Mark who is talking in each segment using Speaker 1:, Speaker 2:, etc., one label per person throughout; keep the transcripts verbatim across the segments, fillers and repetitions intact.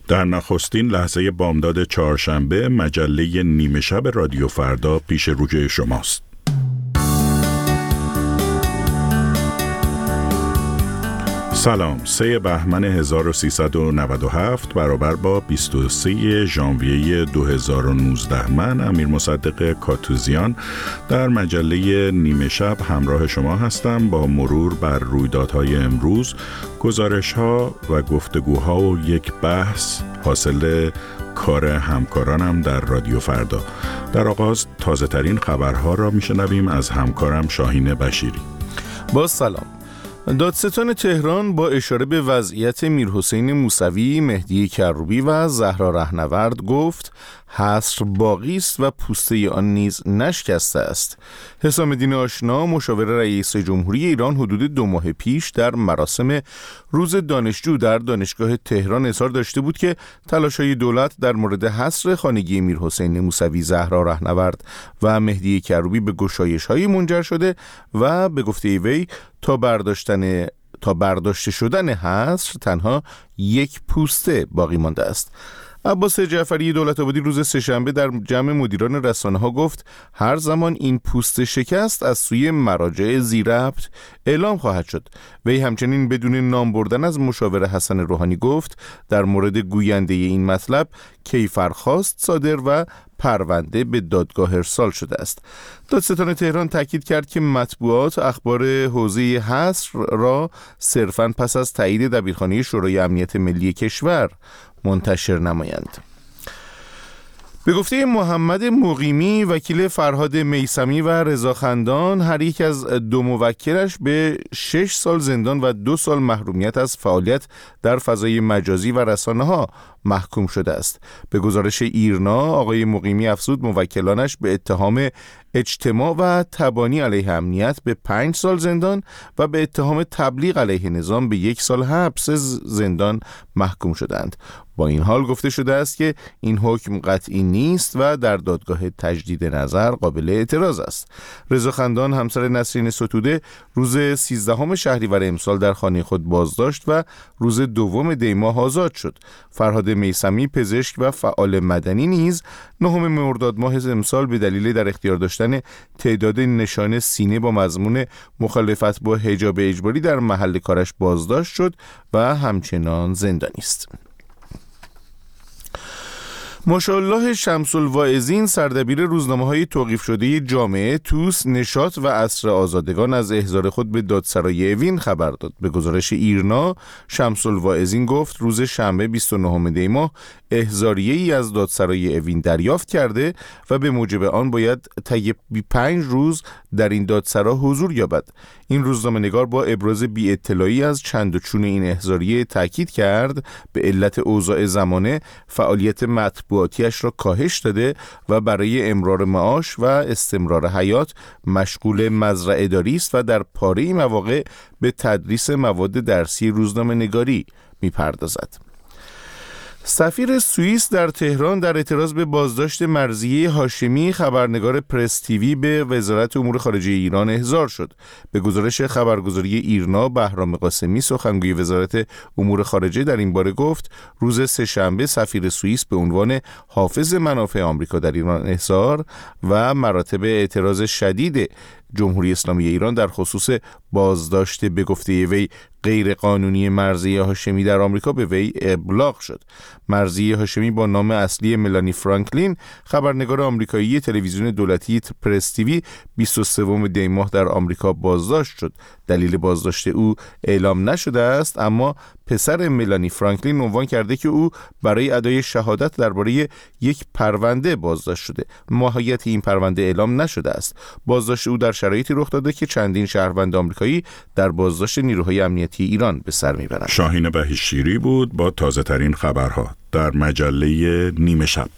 Speaker 1: در نخستین لحظه بامداد چهارشنبه مجله نیمه شب رادیو فردا پیش روی شماست. سلام، سه بهمن هزار و سیصد و نود و هفت برابر با بیست و سه ژانویه دو هزار و نوزده. من امیر مصدق کاتوزیان در مجله نیمه شب همراه شما هستم با مرور بر رویدادهای امروز، گزارش‌ها و گفتگوها و یک بحث حاصل کار همکارانم در رادیو فردا. در آغاز تازه ترین خبرها را میشنویم از همکارم شاهین بشیری.
Speaker 2: با سلام. دادستان تهران با اشاره به وضعیت میرحسین موسوی، مهدی کروبی و زهرا رهنورد گفت حصر باقی است و پوسته آن نیز نشکسته است. حسام الدین آشنا مشاور رئیس جمهوری ایران حدود دو ماه پیش در مراسم روز دانشجو در دانشگاه تهران اظهار داشته بود که تلاش‌های دولت در مورد حصر خانگی میرحسین موسوی، زهرا رهنورد و مهدی کروبی به گشایش‌هایی منجر شده و به گفته وی تا برداشتن تا برداشته شدن حصر تنها یک پوسته باقی مانده است. عباس جعفری دولت آبادی روز سه‌شنبه در جمع مدیران رسانه‌ها گفت هر زمان این پوست شکست از سوی مراجع ذی‌ربط اعلام خواهد شد. وی همچنین بدون نام بردن از مشاور حسن روحانی گفت در مورد گوینده این مطلب کیفرخواست صادر و پرونده به دادگاه ارسال شده است. دادستان تهران تاکید کرد که مطبوعات اخبار حوزه حصر را صرفاً پس از تایید دبیرخانه شورای امنیت ملی کشور منتشر نمایند. به گفته محمد مقیمی، وکیل فرهاد میثمی و رضا خندان، هر یک از دو موکلش به شش سال زندان و دو سال محرومیت از فعالیت در فضای مجازی و رسانه‌ها محکوم شده است. به گزارش ایرنا، آقای مقیمی افزود موکلانش به اتهام اجتماع و تبانی علیه امنیت به پنج سال زندان و به اتهام تبلیغ علیه نظام به یک سال حبس زندان محکوم شدند. با این حال گفته شده است که این حکم قطعی نیست و در دادگاه تجدید نظر قابل اعتراض است. رضا خندان، همسر نسرین ستوده، روز سیزدهم شهریور امسال در خانه خود بازداشت و روز دوم دی ماه آزاد شد. فرهاد میثمی، پزشک و فعال مدنی، نیز نهم مرداد ماه امسال به دلیل در اختیار داشتن تعداد نشان سینه با مضمون مخالفت با حجاب اجباری در محل کارش بازداشت شد و همچنان زندانی است. ماشاءالله شمس‌الواعظین، سردبیر روزنامه‌های توقیف شده جامعه توس، نشاط و عصر آزادگان، از احضار خود به دادسرای اوین خبر داد. به گزارش ایرنا، شمس‌الواعظین گفت روز شنبه بیست و نهم دی ماه احضاریه‌ای از دادسرای اوین دریافت کرده و به موجب آن باید طی پنج روز در این دادسرا حضور یابد. این روزنامه‌نگار با ابراز بی اطلاعی از چند و چون این احضاریه تاکید کرد به علت اوضاع زمانه فعالیت مطبوعاتیش را کاهش داده و برای امرار معاش و استمرار حیات مشغول مزرعه داری است و در پاره مواقع به تدریس مواد درسی روزنامه‌نگاری می‌پردازد. سفیر سوئیس در تهران در اعتراض به بازداشت مرضیه هاشمی، خبرنگار پرس تیوی، به وزارت امور خارجه ایران احضار شد. به گزارش خبرگزاری ایرنا، بهرام قاسمی، سخنگوی وزارت امور خارجه، در این باره گفت روز سه‌شنبه سفیر سوئیس به عنوان حافظ منافع آمریکا در ایران احضار و مراتب اعتراض شدید جمهوری اسلامی ایران در خصوص بازداشت به گفته وی غیر قانونی مرضیه هاشمی در آمریکا به وی ابلاغ شد. مرضیه هاشمی با نام اصلی ملانی فرانکلین، خبرنگار آمریکایی تلویزیون دولتی پرس تیوی، بیست و سوم دی ماه در آمریکا بازداشت شد. دلیل بازداشت او اعلام نشده است، اما پسر ملانی فرانکلین عنوان کرده که او برای ادای شهادت درباره یک پرونده بازداشت شده. ماهیت این پرونده اعلام نشده است. بازداشت او در شرایطی رخ داده که چندین شهروند آمریکایی در بازداشت نیروهای امنیتی ایران به سر میبرند.
Speaker 1: شاهین بهشیری بود با تازه ترین خبرها در مجله نیمه شب.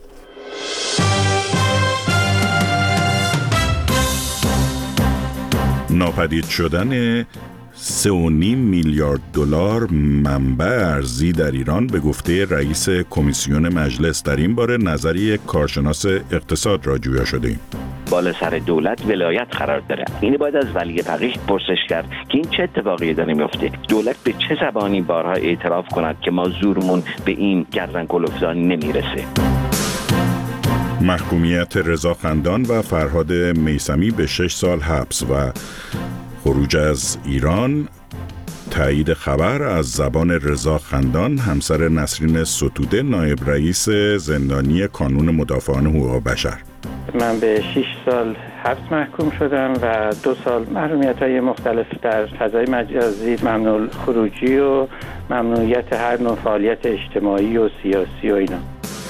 Speaker 1: ناپدید شدن سه و نیم میلیارد دلار منبع ارزی در ایران به گفته رئیس کمیسیون مجلس. در این باره نظری کارشناس اقتصاد را جویا شده ایم.
Speaker 3: بالا سر دولت ولایت قرار داره. این باید از ولی فقیه پرسش کرد که این چه اتفاقی داره میفته. دولت به چه زبانی بارها اعتراف کند که ما زورمون به این گردن کلفتان نمیرسه.
Speaker 1: محکومیت رضا خندان و فرهاد میثمی به شش سال حبس و خروج از ایران. تایید خبر از زبان رضا خندان، همسر نسرین ستوده، نایب رئیس زندانی کانون مدافعان حقوق بشر.
Speaker 4: من به شش سال حبس محکوم شدم و دو سال محرومیت‌های مختلف در فضای مجازی، ممنوع خروجی و ممنوعیت هر نوع فعالیت اجتماعی و سیاسی و اینا.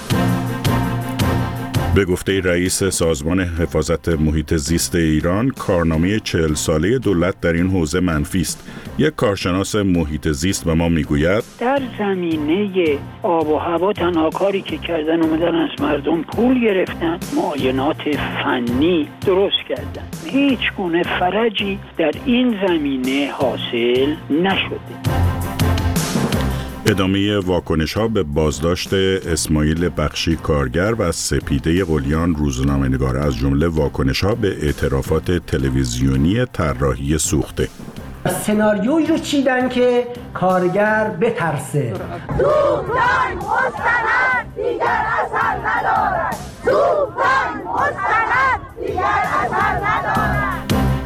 Speaker 1: به گفته رئیس سازمان حفاظت محیط زیست ایران، کارنامه چهل ساله دولت در این حوزه منفی است. یک کارشناس محیط زیست به ما میگوید
Speaker 5: در زمینه آب و هوا تنها کاری که کردن اومدن از مردم پول گرفتن، معاینات فنی درست کردن. هیچ گونه فرجی در این زمینه حاصل نشده.
Speaker 1: ادامه واکنش‌ها به بازداشت اسماعیل بخشی کارگر و سپیده قلیان روزنامه‌نگار، از جمله واکنش‌ها به اعترافات تلویزیونی طراحی سوخته.
Speaker 6: سناریویی رو چیدن که کارگر بترسه.
Speaker 7: توفان مستند دیگر اثر ندارد. توفان مستند دیگر اثر ندارد.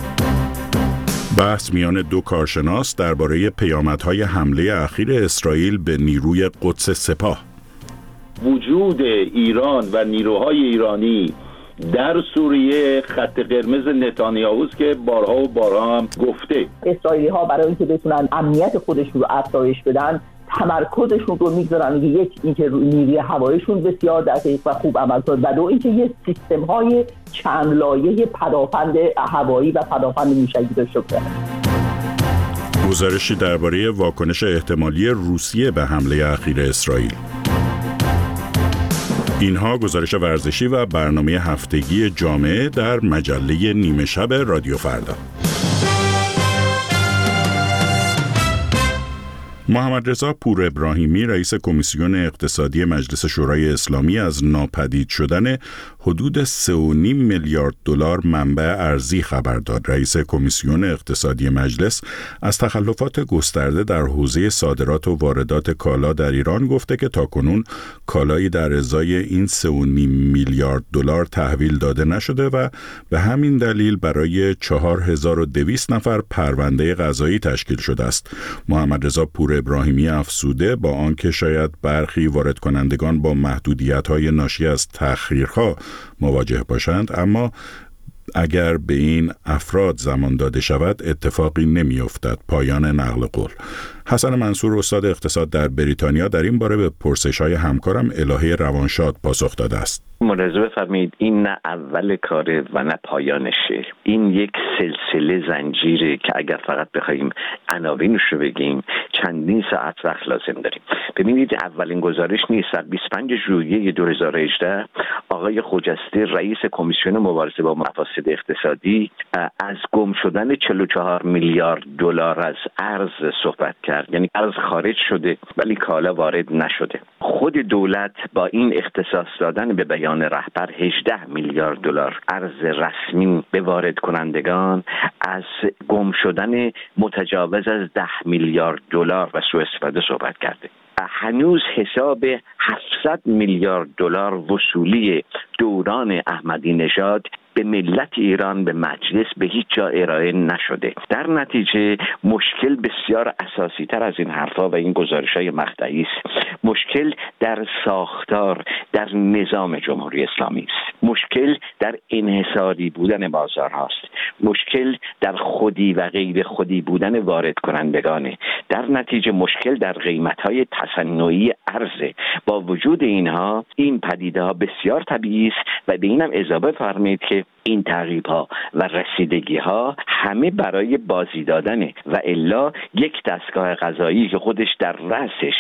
Speaker 1: بحث میان دو کارشناس درباره پیامدهای حمله اخیر اسرائیل به نیروی قدس سپاه.
Speaker 8: وجود ایران و نیروهای ایرانی در سوریه خط قرمز نتانیاهوست که بارها و بارها هم گفته.
Speaker 9: اسرائیلی ها برای اینکه بتونن امنیت خودشون رو افزایش بدن، تمرکزشون رو میگذارن یک اینکه نیروی هواییشون بسیار دقیق و خوب عمل کنه و دو اینکه یه سیستم های چند لایه پدافند هوایی و پدافند موشکی داشته باشن.
Speaker 1: گزارشی درباره واکنش احتمالی روسیه به حمله اخیر اسرائیل. اینها گزارش ورزشی و برنامه هفتگی جامعه در مجله نیمه شب رادیو فردا. محمد رضا پور ابراهیمی، رئیس کمیسیون اقتصادی مجلس شورای اسلامی، از ناپدید شدن حدود سه و نیم میلیارد دلار منبع ارزی خبر داد. رئیس کمیسیون اقتصادی مجلس از تخلفات گسترده در حوزه صادرات و واردات کالا در ایران گفته که تاکنون کالایی در ازای این سه و نیم میلیارد دلار تحویل داده نشده و به همین دلیل برای چهار هزار و دویست نفر پرونده قضایی تشکیل شده است. محمد رضا پور ابراهیمی افزوده با آنکه شاید برخی وارد کنندگان با محدودیت‌های ناشی از تأخیرها مواجه باشند، اما اگر به این افراد زمان داده شود اتفاقی نمی‌افتد. پایان نقل قول. حسن منصور، استاد اقتصاد در بریتانیا، در این باره به پرسش‌های همکارم الهه روانشاد پاسخ داده است.
Speaker 3: ملاحظه بفرمایید، این نه اول کاره و نه پایانشه. این یک سلسله زنجیره که اگر فقط بخوایم عناوینش رو بگیم چندین ساعت وقت لازم داریم. ببینید، اولین گزارش نیست. بیست و پنجم ژوئیه دو هزار و هجده آقای خجسته، رئیس کمیسیون مبارزه با مفاسد اقتصادی، از گم شدن چهل و چهار میلیارد دلار از ارز صحبت کرد. یعنی ارز خارج شده ولی کالا وارد نشده. خود دولت با این اختصاص دادن به بیان رهبر هجده میلیارد دلار ارز رسمی به وارد کنندگان از گم شدن متجاوز از ده میلیارد دلار و سوء استفاده صحبت کرده. هنوز حساب هفتصد میلیارد دلار وصولی دوران احمدی نژاد به ملت ایران، به مجلس، به هیچ جا ارائه نشده. در نتیجه مشکل بسیار اساسی تر از این حرفا و این گزارش‌های مقطعی است. مشکل در ساختار، در نظام جمهوری اسلامی است. مشکل در انحصاری بودن بازارهاست. مشکل در خودی و غیر خودی بودن وارد کنندگانه. در نتیجه مشکل در قیمت‌های تصنعی ارز. با وجود اینها این پدیده‌ها بسیار طبیعی است و به اینم اضافه فرمایید که این تعقیب‌ها و رسیدگی‌ها همه برای بازی دادنه و الا یک دستگاه قضایی که خودش در رأسش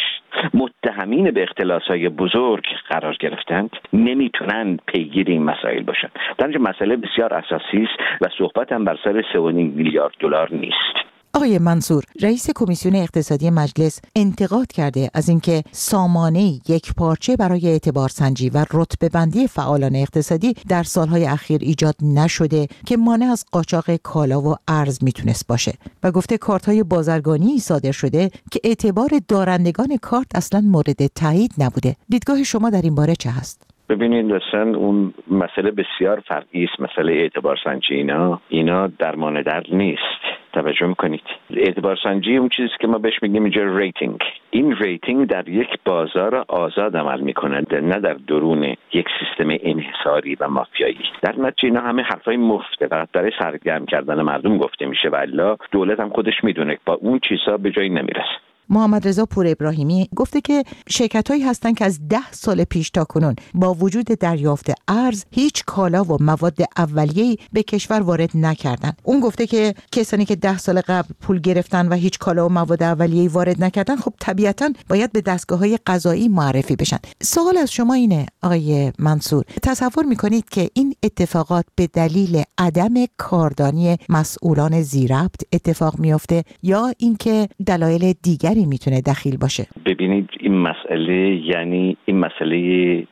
Speaker 3: متهمین به اختلاس‌های بزرگ قرار گرفتند نمیتونن پیگیر این مسائل باشن. در اینجا مسئله بسیار اساسی است و صحبت هم بر سر سه و نیم میلیارد دلار نیست.
Speaker 10: آقای منصور، رئیس کمیسیون اقتصادی مجلس انتقاد کرده از اینکه سامانه یک پارچه برای اعتبار سنجی و رتبه بندی فعالان اقتصادی در سالهای اخیر ایجاد نشده که مانع از قاچاق کالا و ارز میتونست باشه و گفته کارت‌های بازرگانی صادر شده که اعتبار دارندگان کارت اصلا مورد تایید نبوده. دیدگاه شما در این باره چه هست؟
Speaker 3: ببینید اصلا اون مسئله بسیار فرعی است. مسئله اعتبار سنجی اینا اینا درمان درد نیست. توجه میکنید اعتبار سنجی اون چیزی که ما بهش میگیم اینجا ریتینگ. این ریتینگ در یک بازار آزاد عمل میکنه، نه در درون یک سیستم انحصاری و مافیایی. در نتیجه اینا همه حرفای مفته، فقط برای سرگرم کردن مردم گفته میشه و الا دولت هم خودش میدونه با اون چیزا به جایی نمیرسه.
Speaker 10: محمد رضا پور ابراهیمی گفته که شرکت‌هایی هستند که از ده سال پیش تا کنون با وجود دریافت ارز هیچ کالا و مواد اولیه‌ای به کشور وارد نکردند. اون گفته که کسانی که ده سال قبل پول گرفتن و هیچ کالا و مواد اولیه‌ای وارد نکردن خب طبیعتاً باید به دستگاه‌های قضایی معرفی بشن. سوال از شما اینه آقای منصور، تصور می‌کنید که این اتفاقات به دلیل عدم کاردانی مسئولان ذی‌ربط اتفاق می‌افته یا اینکه دلایل دیگری میتونه دخیل باشه؟
Speaker 3: ببینید این مسئله یعنی این مسئله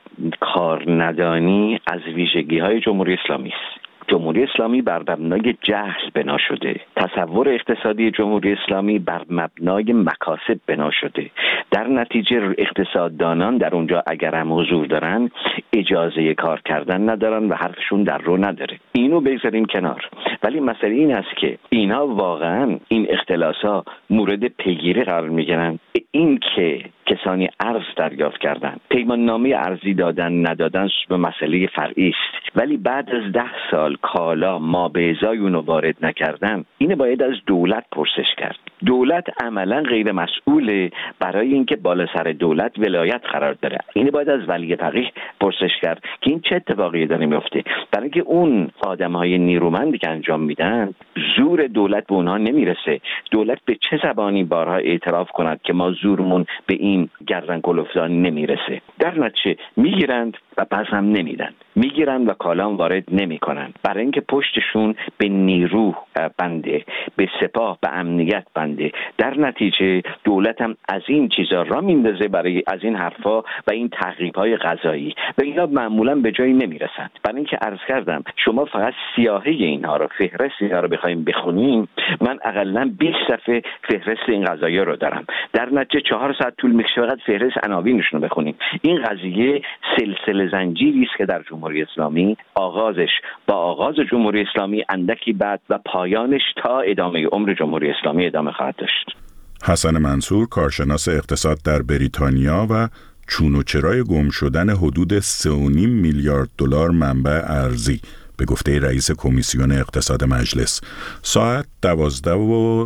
Speaker 3: کار ندانی از ویژگی‌های جمهوری اسلامی است. جمهوری اسلامی بر مبنای جهل بنا شده. تصور اقتصادی جمهوری اسلامی بر مبنای مکاسب بنا شده. در نتیجه اقتصاددانان در اونجا اگر هم حضور دارن اجازه کار کردن ندارن و حرفشون در رو نداره. اینو بگذاریم کنار. ولی مسئله این است که اینها واقعا این اختلاس‌ها مورد پیگیری قرار میگیرن. این که کسانی ارز دریافت کردن، پیمان نامه ارزی دادن ندادن به مسئله فرعی است، ولی بعد از ده سال کالا ما به ازای اونو وارد نکردن، اینه باید از دولت پرسش کرد. دولت عملا غیر مسئوله برای اینکه بالا سر دولت ولایت قرار داره. اینه باید از ولی فقیه پرسش کرد که این چه اتفاقی داره میفته، برای اینکه اون آدمهای نیرومندی که انجام میدن زور دولت به اونها نمیرسه. دولت به چه زبانی بارها اعتراف کند که ما زورمون به این گردن کلفتان نمیرسه؟ در نتیجه میگیرند و پس هم نمیدن، میگیرن و کالام وارد نمیکنن، برای اینکه پشتشون به نیرو بنده، به سپاه، به امنیت بنده. در نتیجه دولت هم از این چیزا را میندازه برای از این حرفا و این تحقیق‌های قضایی و اینا معمولا به جایی نمیرسن. برای اینکه عرض کردم شما فقط سیاهی اینها رو، فهرست اینها رو بخوایم بخونیم، من حداقل بیست صفحه فهرست این قضایا رو دارم. در نتیجه چهار ساعت طول میکشه فقط فهرست عناوینشون رو بخونیم. این قضیه سلسله زنجیری است که در جمهوری اسلامی آغازش با آغاز جمهوری اسلامی اندکی بعد و پایانش تا ادامه عمر جمهوری اسلامی ادامه خواهد داشت.
Speaker 1: حسن منصور، کارشناس اقتصاد در بریتانیا و چون و چرای گم شدن حدود سه و نیم میلیارد دلار منبع ارزی، به گفته رئیس کمیسیون اقتصاد مجلس. ساعت دوازده و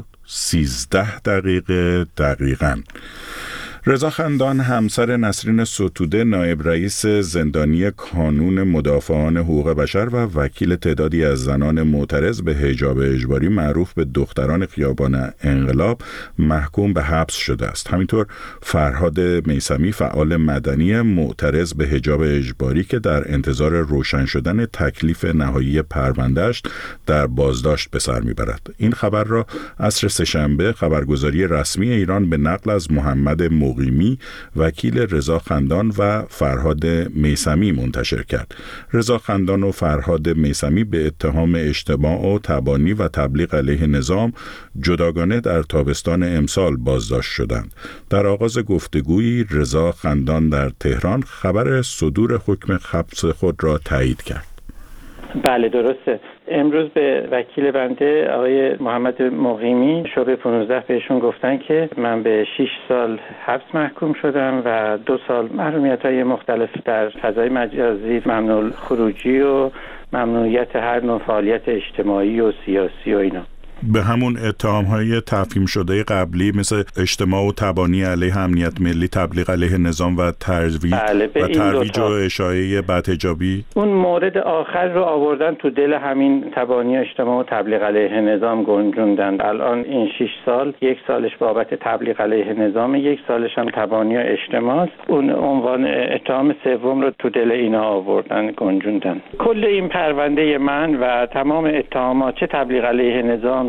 Speaker 1: سیزده دقیقه دقیقاً. رضا خندان، همسر نسرین ستوده، نایب رئیس زندانی کانون مدافعان حقوق بشر و وکیل تعدادی از زنان معترض به حجاب اجباری معروف به دختران خیابان انقلاب، محکوم به حبس شده است. همینطور فرهاد میثمی، فعال مدنی معترض به حجاب اجباری که در انتظار روشن شدن تکلیف نهایی پرونده‌اش در بازداشت به سر میبرد. این خبر را عصر سه‌شنبه خبرگزاری رسمی ایران به نقل از محمد مقیمی، وکیل رضا خندان و فرهاد میثمی منتشر کرد. رضا خندان و فرهاد میثمی به اتهام اجتماع و تبانی و تبلیغ علیه نظام جداگانه در تابستان امسال بازداشت شدند. در آغاز گفتگویی رضا خندان در تهران خبر صدور حکم حبس خود را تایید کرد.
Speaker 4: بله درسته. امروز به وکیل بنده آقای محمد مقیمی شعبه پانزده بهشون گفتن که من به شش سال حبس محکوم شدم و دو سال محرومیت‌های مختلف در فضای مجازی، ممنوع الخروجی و ممنوعیت هر نوع فعالیت اجتماعی و سیاسی و اینا.
Speaker 1: به همون اتهام‌های تفهیم شده قبلی مثل اجتماع و تبانی علیه امنیت ملی، تبلیغ علیه نظام و ترویج
Speaker 4: بله
Speaker 1: و ترویج و اشاعه بدحجابی.
Speaker 4: اون مورد آخر رو آوردن تو دل همین تبانی اجتماع و تبلیغ علیه نظام گنجوندن. الان این شش سال، یک سالش بابت تبلیغ علیه نظام، یک سالش هم تبانی و اجتماع. اون عنوان اتهام سوم رو تو دل اینا آوردن گنجوندن. کل این پرونده من و تمام اتهامات، چه تبلیغ علیه نظام،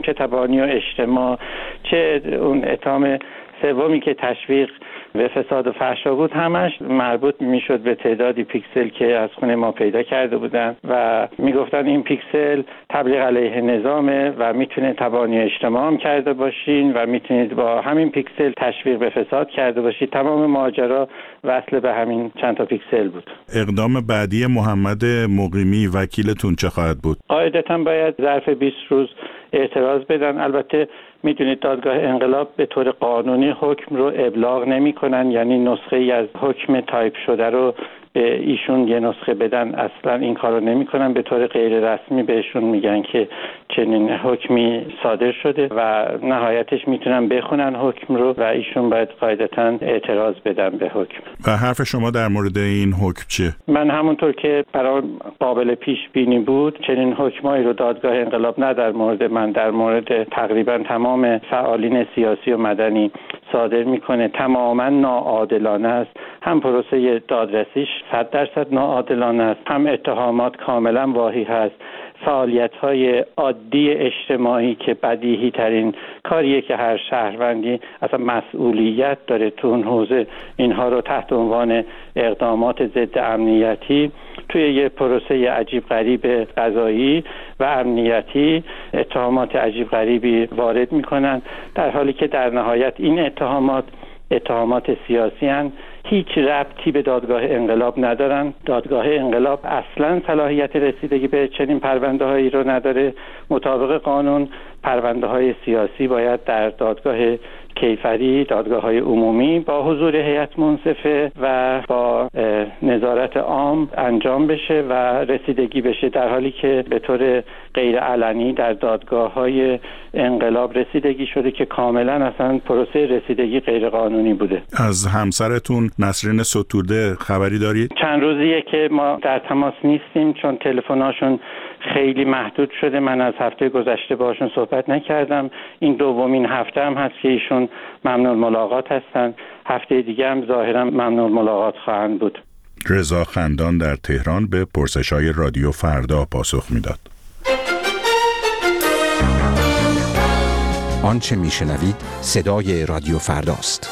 Speaker 4: چه تبانی و اجتماع، چه اون اتهام سومی که تشویق به فساد و فحشا بود، همش مربوط میشد به تعدادی پیکسل که از خونه ما پیدا کرده بودن و میگفتن این پیکسل تبلیغ علیه نظامه و میتونه تبانی اجتماع هم کرده باشین و میتونید با همین پیکسل تشویق به فساد کرده باشید. تمام ماجرا وصل به همین چند تا پیکسل بود.
Speaker 1: اقدام بعدی محمد مقیمی وکیلتون چه خواهد بود؟
Speaker 4: قاعدتاً باید ظرف بیست روز اعتراض بدن. البته میدونید دادگاه انقلاب به طور قانونی حکم رو ابلاغ نمی کنن، یعنی نسخه ای از حکم تایپ شده رو به ایشون یه نسخه بدن، اصلا این کارو نمی کنن. به طور غیر رسمی بهشون میگن که چنین حکمی صادر شده و نهایتش میتونن بخونن حکم رو و ایشون باید قاعدتاً اعتراض بدن به حکم.
Speaker 1: و حرف شما در مورد این حکم چیه؟
Speaker 4: من همونطور که برای قابل پیش بینی بود، چنین حکمایی رو دادگاه انقلاب نه در مورد من، در مورد تقریبا تمام فعالین سیاسی و مدنی صادر میکنه. تماما ناعادلانه است. هم پروسه دادرسیش صد درصد ناعادلانه است، هم اتهامات کاملا واهی هست. فعالیت‌های عادی اجتماعی که بدیهی ترین کاریه که هر شهروندی اصلا مسئولیت داره تو اون حوزه، اینها رو تحت عنوان اقدامات ضد امنیتی توی یه پروسه عجیب غریب قضایی و امنیتی اتهامات عجیب غریبی وارد میکنن، در حالی که در نهایت این اتهامات اتهامات سیاسی هستند، هیچ ربطی به دادگاه انقلاب ندارن. دادگاه انقلاب اصلا صلاحیت رسیدگی به چنین پرونده هایی رو نداره. مطابق قانون پرونده های سیاسی باید در دادگاه کیفری، دادگاه های عمومی با حضور هیئت منصفه و با نظارت عام انجام بشه و رسیدگی بشه، در حالی که به طور غیر علنی در دادگاه های انقلاب رسیدگی شده که کاملا اصلا پروسه رسیدگی غیر قانونی بوده.
Speaker 1: از همسرتون نسرین ستوده خبری دارید؟
Speaker 4: چند روزیه که ما در تماس نیستیم چون تلفن‌هاشون خیلی محدود شده. من از هفته گذشته باشون صحبت نکردم. این دومین هفته هم هست که ایشون ممنون ملاقات هستن. هفته دیگه هم ظاهرا ممنون ملاقات خواهند بود.
Speaker 1: رضا خندان در تهران به پرسش‌های رادیو فردا پاسخ میداد.
Speaker 11: آنچه میشنوید صدای رادیو فرداست.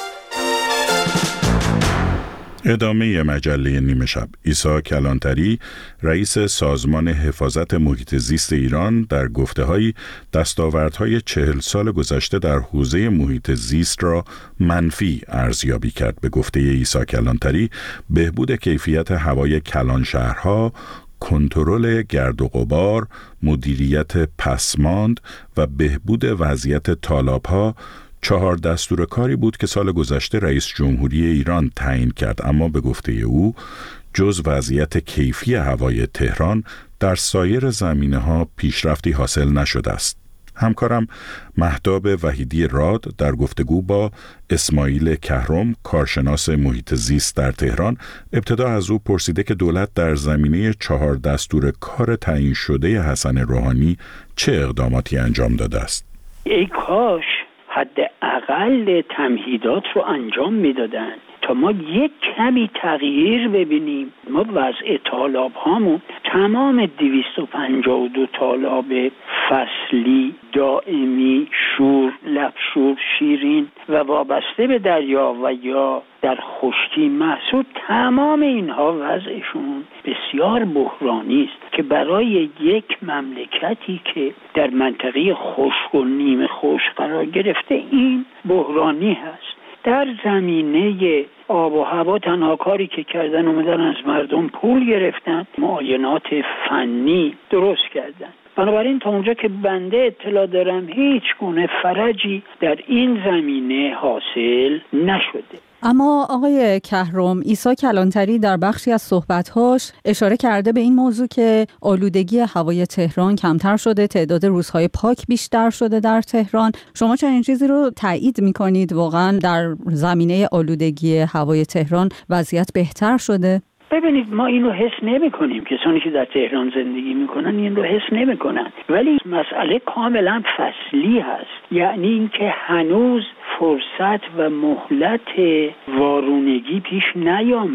Speaker 1: ادامه مجله نیمه شب. عیسی کلانتری رئیس سازمان حفاظت محیط زیست ایران در گفته‌هایی دستاوردهای چهل سال گذشته در حوزه محیط زیست را منفی ارزیابی کرد. به گفته عیسی کلانتری بهبود کیفیت هوای کلان شهرها، کنترل گرد و غبار، مدیریت پسماند و بهبود وضعیت تالاب‌ها چهار دستور کاری بود که سال گذشته رئیس جمهوری ایران تعیین کرد، اما به گفته او جز وضعیت کیفی هوای تهران در سایر زمینه‌ها پیشرفتی حاصل نشده است. همکارم مهتاب وحیدی راد در گفتگو با اسماعیل کهرم کارشناس محیط زیست در تهران ابتدا از او پرسیده که دولت در زمینه چهار دستور کار تعیین شده حسن روحانی چه اقداماتی انجام داده است.
Speaker 5: ای کاش حداقل تمهیدات رو انجام میدادن تا ما یک کمی تغییر ببینیم. ما وضع طالاب هامون تمام دویست و پنجاه و دو طالاب فصلی، دائمی، شور، لبشور، شیرین و وابسته به دریا و یا در خشکی محسود، تمام اینها وضعشون بسیار بحرانی است که برای یک مملکتی که در منطقه خشک و نیمه خشک قرار گرفته این بحرانی هست. در زمینه آب و هوا تنها کاری که کردن اومدن از مردم پول گرفتن، معاینات فنی درست کردن. بنابراین تا اونجا که بنده اطلاع دارم هیچ گونه فرجی در این زمینه حاصل نشده.
Speaker 12: اما آقای کهرم، عیسی کلانتری در بخشی از صحبت‌هاش اشاره کرده به این موضوع که آلودگی هوای تهران کمتر شده، تعداد روزهای پاک بیشتر شده در تهران. شما چنین چیزی رو تایید می‌کنید؟ واقعاً در زمینه آلودگی هوای تهران وضعیت بهتر شده؟
Speaker 5: ببینید، ما این رو حس نمی کنیم. کسانی که در تهران زندگی میکنن این رو حس نمی کنن، ولی مسئله کاملا فصلی هست. یعنی اینکه هنوز فرصت و مهلت وارونگی پیش نیامده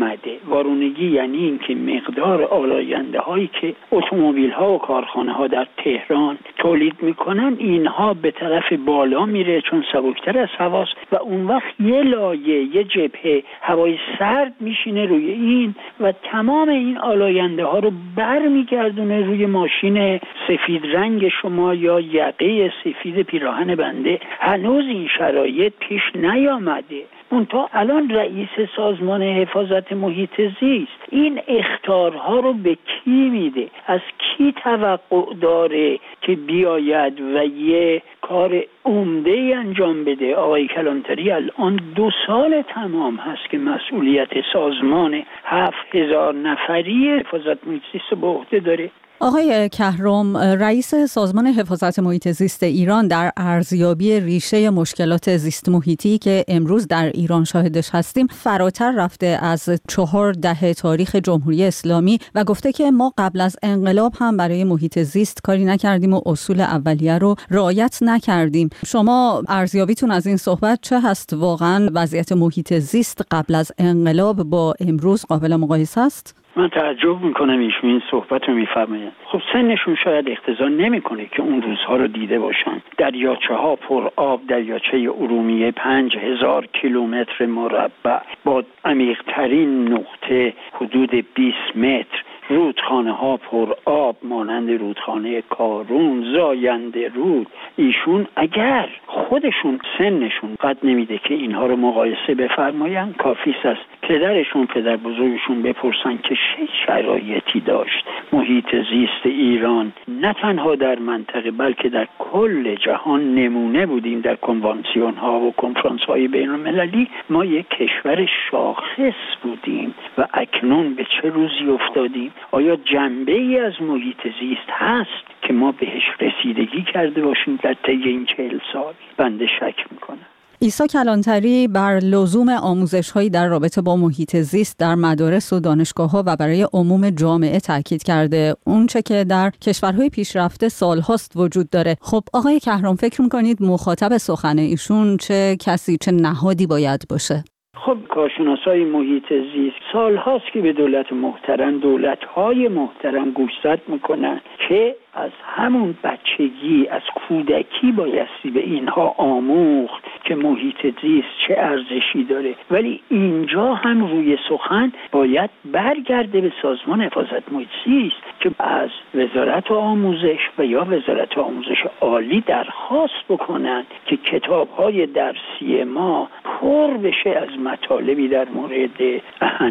Speaker 5: وارونگی یعنی اینکه مقدار آلاینده هایی که اتومبیل ها و کارخانه ها در تهران تولید میکنن اینها به طرف بالا میره چون سبکتر از هواست و اون وقت یه لایه یه جبهه هوای سرد میشینه روی این و تمام این آلاینده ها رو برمیگردونه روی ماشین سفید رنگ شما یا یقه سفید پیراهن بنده. هنوز این شرایط پیش نیامده. منتها الان رئیس سازمان حفاظت محیط زیست این اخطارها رو به کی میده؟ از کی توقع داره که بیاید و یه کار عمده انجام بده؟ آقای کلانتری الان دو سال تمام هست که مسئولیت سازمان هفت هزار نفری حفاظت محیط زیست به عهده داره.
Speaker 12: آقای کهرم، رئیس سازمان حفاظت محیط زیست ایران در ارزیابی ریشه مشکلات زیست محیطی که امروز در ایران شاهدش هستیم فراتر رفته از چهار دهه تاریخ جمهوری اسلامی و گفته که ما قبل از انقلاب هم برای محیط زیست کاری نکردیم و اصول اولیه رو رعایت نکردیم. شما ارزیابیتون از این صحبت چه هست؟ واقعا وضعیت محیط زیست قبل از انقلاب با امروز قابل مقایسه است؟
Speaker 5: من تعجب میکنم ایشون این صحبت رو میفرمایند. خب سنشون شاید اقتضا نمیکنه که اون روزها رو دیده باشن. دریاچه ها پر آب، دریاچه ارومیه پنج هزار کیلومتر مربع با عمیق‌ترین نقطه حدود بیست متر، رودخانه ها پر آب مانند رودخانه کارون، زاینده رود. ایشون اگر خودشون سنشون قد نمیده که اینها رو مقایسه بفرمایند، کافی است پدرشون پدر بزرگشون بپرسن که چه شرایطی داشت محیط زیست ایران. نه تنها در منطقه بلکه در کل جهان نمونه بودیم. در کنوانسیون ها و کنفرانس های بین المللی ما یک کشور شاخص بودیم و اکنون به چه روزی افتادیم؟ آیا جنبه ای از محیط زیست هست که ما بهش رسیدگی کرده باشیم در طی این چهل سال؟ بنده شک میکنم.
Speaker 12: عیسی کلانتری بر لزوم آموزش‌هایی در رابطه با محیط زیست در مدارس و دانشگاه‌ها و برای عموم جامعه تاکید کرده، اون چه که در کشورهای پیشرفته سال‌هاست وجود داره. خب آقای کهرم، فکر می‌کنید مخاطب سخن ایشون چه کسی، چه نهادی باید باشه؟
Speaker 5: خب کارشناسای محیط زیست سال هاست که به دولت محترم، دولت های محترم گوشزد میکنن که از همون بچگی، از کودکی بایستی به اینها آموخت که محیط زیست چه ارزشی داره. ولی اینجا هم روی سخن باید برگرده به سازمان حفاظت محیط زیست که از وزارت آموزش و یا وزارت آموزش عالی درخواست بکنن که کتاب‌های درسی ما پر بشه از مطالبی در مورد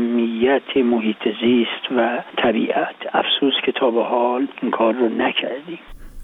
Speaker 5: اهمیت محیط زیست و طبیعت. افسوس که تا به حال این کار رو نکردیم.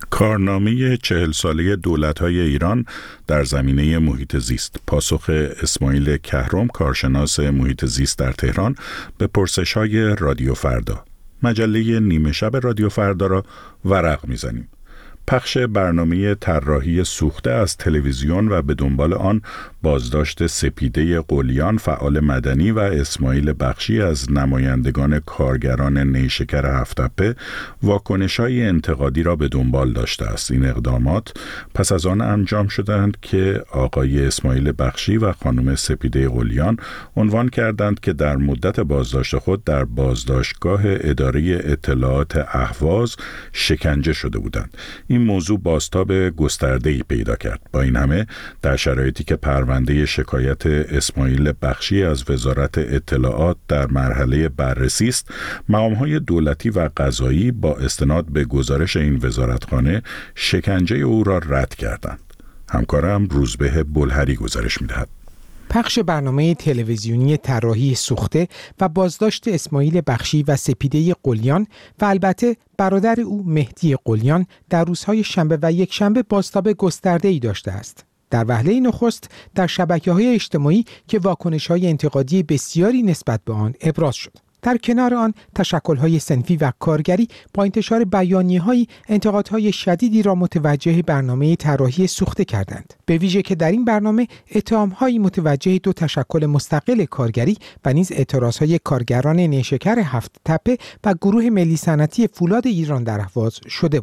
Speaker 1: کارنامه چهل ساله دولت‌های ایران در زمینه محیط زیست. پاسخ اسماعیل کهرم، کارشناس محیط زیست در تهران، به پرسش‌های رادیو فردا. مجله نیمه شب رادیو فردا را ورق می‌زنیم. پخش برنامه طراحی سوخته از تلویزیون و به دنبال آن بازداشت سپیده قلیان فعال مدنی و اسماعیل بخشی از نمایندگان کارگران نیشکر هفت‌تپه واکنش‌های انتقادی را به دنبال داشته است. این اقدامات پس از آن انجام شدند که آقای اسماعیل بخشی و خانم سپیده قلیان عنوان کردند که در مدت بازداشت خود در بازداشتگاه اداره اطلاعات اهواز شکنجه شده بودند. این موضوع بازتاب گسترده‌ای پیدا کرد. با این همه در شرایطی که پرونده شکایت اسماعیل بخشی از وزارت اطلاعات در مرحله بررسی است، مقام‌های دولتی و قضایی با استناد به گزارش این وزارتخانه شکنجه او را رد کردند. همکارم روزبه بلهری گزارش می‌دهد.
Speaker 13: پخش برنامه تلویزیونی طراحی سوخته و بازداشت اسماعیل بخشی و سپیده قلیان و البته برادر او مهدی قلیان در روزهای شنبه و یک شنبه بازتاب گسترده‌ای داشته است. در وهله نخست در شبکه‌های اجتماعی که واکنش‌های انتقادی بسیاری نسبت به آن ابراز شد. در کنار آن تشکل‌های صنفی و کارگری با انتشار بیانیه‌های انتقادهای شدیدی را متوجه برنامه طراحی سوخته کردند. به ویژه که در این برنامه اتهام‌هایی متوجه دو تشکل مستقل کارگری و نیز اعتراضهای کارگران نیشکر هفت‌تپه و گروه ملی صنعتی فولاد ایران در اهواز شده بود.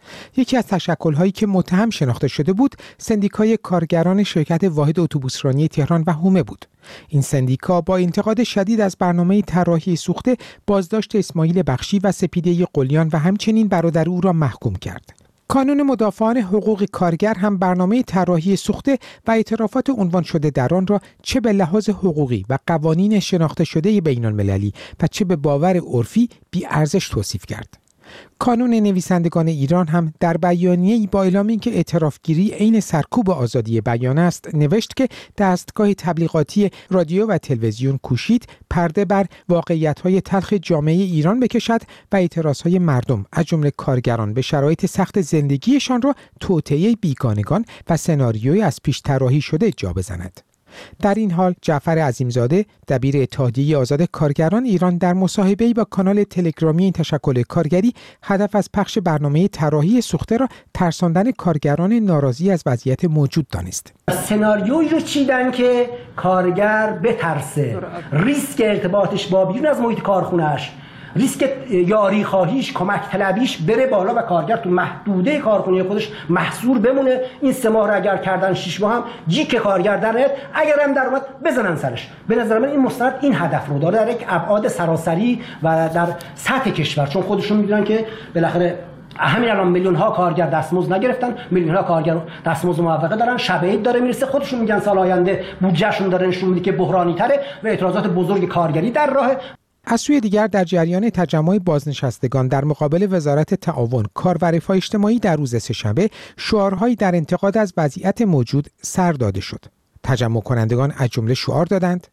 Speaker 13: یکی از تشکل‌هایی که متهم شناخته شده بود، سندیکای کارگران شرکت واحد اتوبوسرانی تهران و هومه بود. این سندیکا با انتقاد شدید از برنامه طراحی سوخته، بازداشت اسماعیل بخشی و سپیده قلیان و همچنین برادر او را محکوم کرد. کانون مدافعان حقوق کارگر هم برنامه طراحی سوخته و اعترافات عنوان شده در آن را چه به لحاظ حقوقی و قوانین شناخته شده بین‌المللی و چه به باور عرفی بی‌ارزش توصیف کرد. کانون نویسندگان ایران هم در بیانیه‌ای با اعلام اینکه اعترافگیری عین سرکوب آزادی بیان است نوشت که دستگاه تبلیغاتی رادیو و تلویزیون کوشید پرده بر واقعیت‌های تلخ جامعه ایران بکشد و اعتراض‌های مردم از جمله کارگران به شرایط سخت زندگیشان را توطئه بیگانگان و سناریوی از پیش طراحی شده جا بزند. در این حال جعفر عظیمزاده دبیر اتحادیه آزاد کارگران ایران در مصاحبه‌ای با کانال تلگرامی این تشکل کارگری هدف از پخش برنامه طراحی سوخته را ترساندن کارگران ناراضی از وضعیت موجود دانست.
Speaker 6: سناریویی رو چیدن که کارگر بترسه، ریسک ارتباطش با بیرون از محیط کارخونه‌اش، ریسک یاری خواهیش، کمک طلبیش بره بالا و کارگر تو محدوده کارخونه خودش محصور بمونه. این سه ماه رو اگر کردن شش ماه هم جیک کارگر در نیاد، اگر هم در اومد بزنن سرش. به نظر من این مستند این هدف رو داره در یک ابعاد سراسری و در سطح کشور، چون خودشون میدونن که بالاخره همین الان میلیون ها کارگر دستمزد نگرفتن، میلیون ها کارگر دستمزد موقته دارن، شب عید داره میرسه، خودشون میگن سال آینده بودجهشون داره نشون میده که بحرانی تره و اعتراضات بزرگ کارگری در راهه.
Speaker 13: از سوی دیگر در جریان تجمع بازنشستگان در مقابل وزارت تعاون، کار و رفاه اجتماعی در روز سه‌شنبه شعارهایی در انتقاد از وضعیت موجود سر داده شد. تجمع کنندگان از جمله شعار دادند: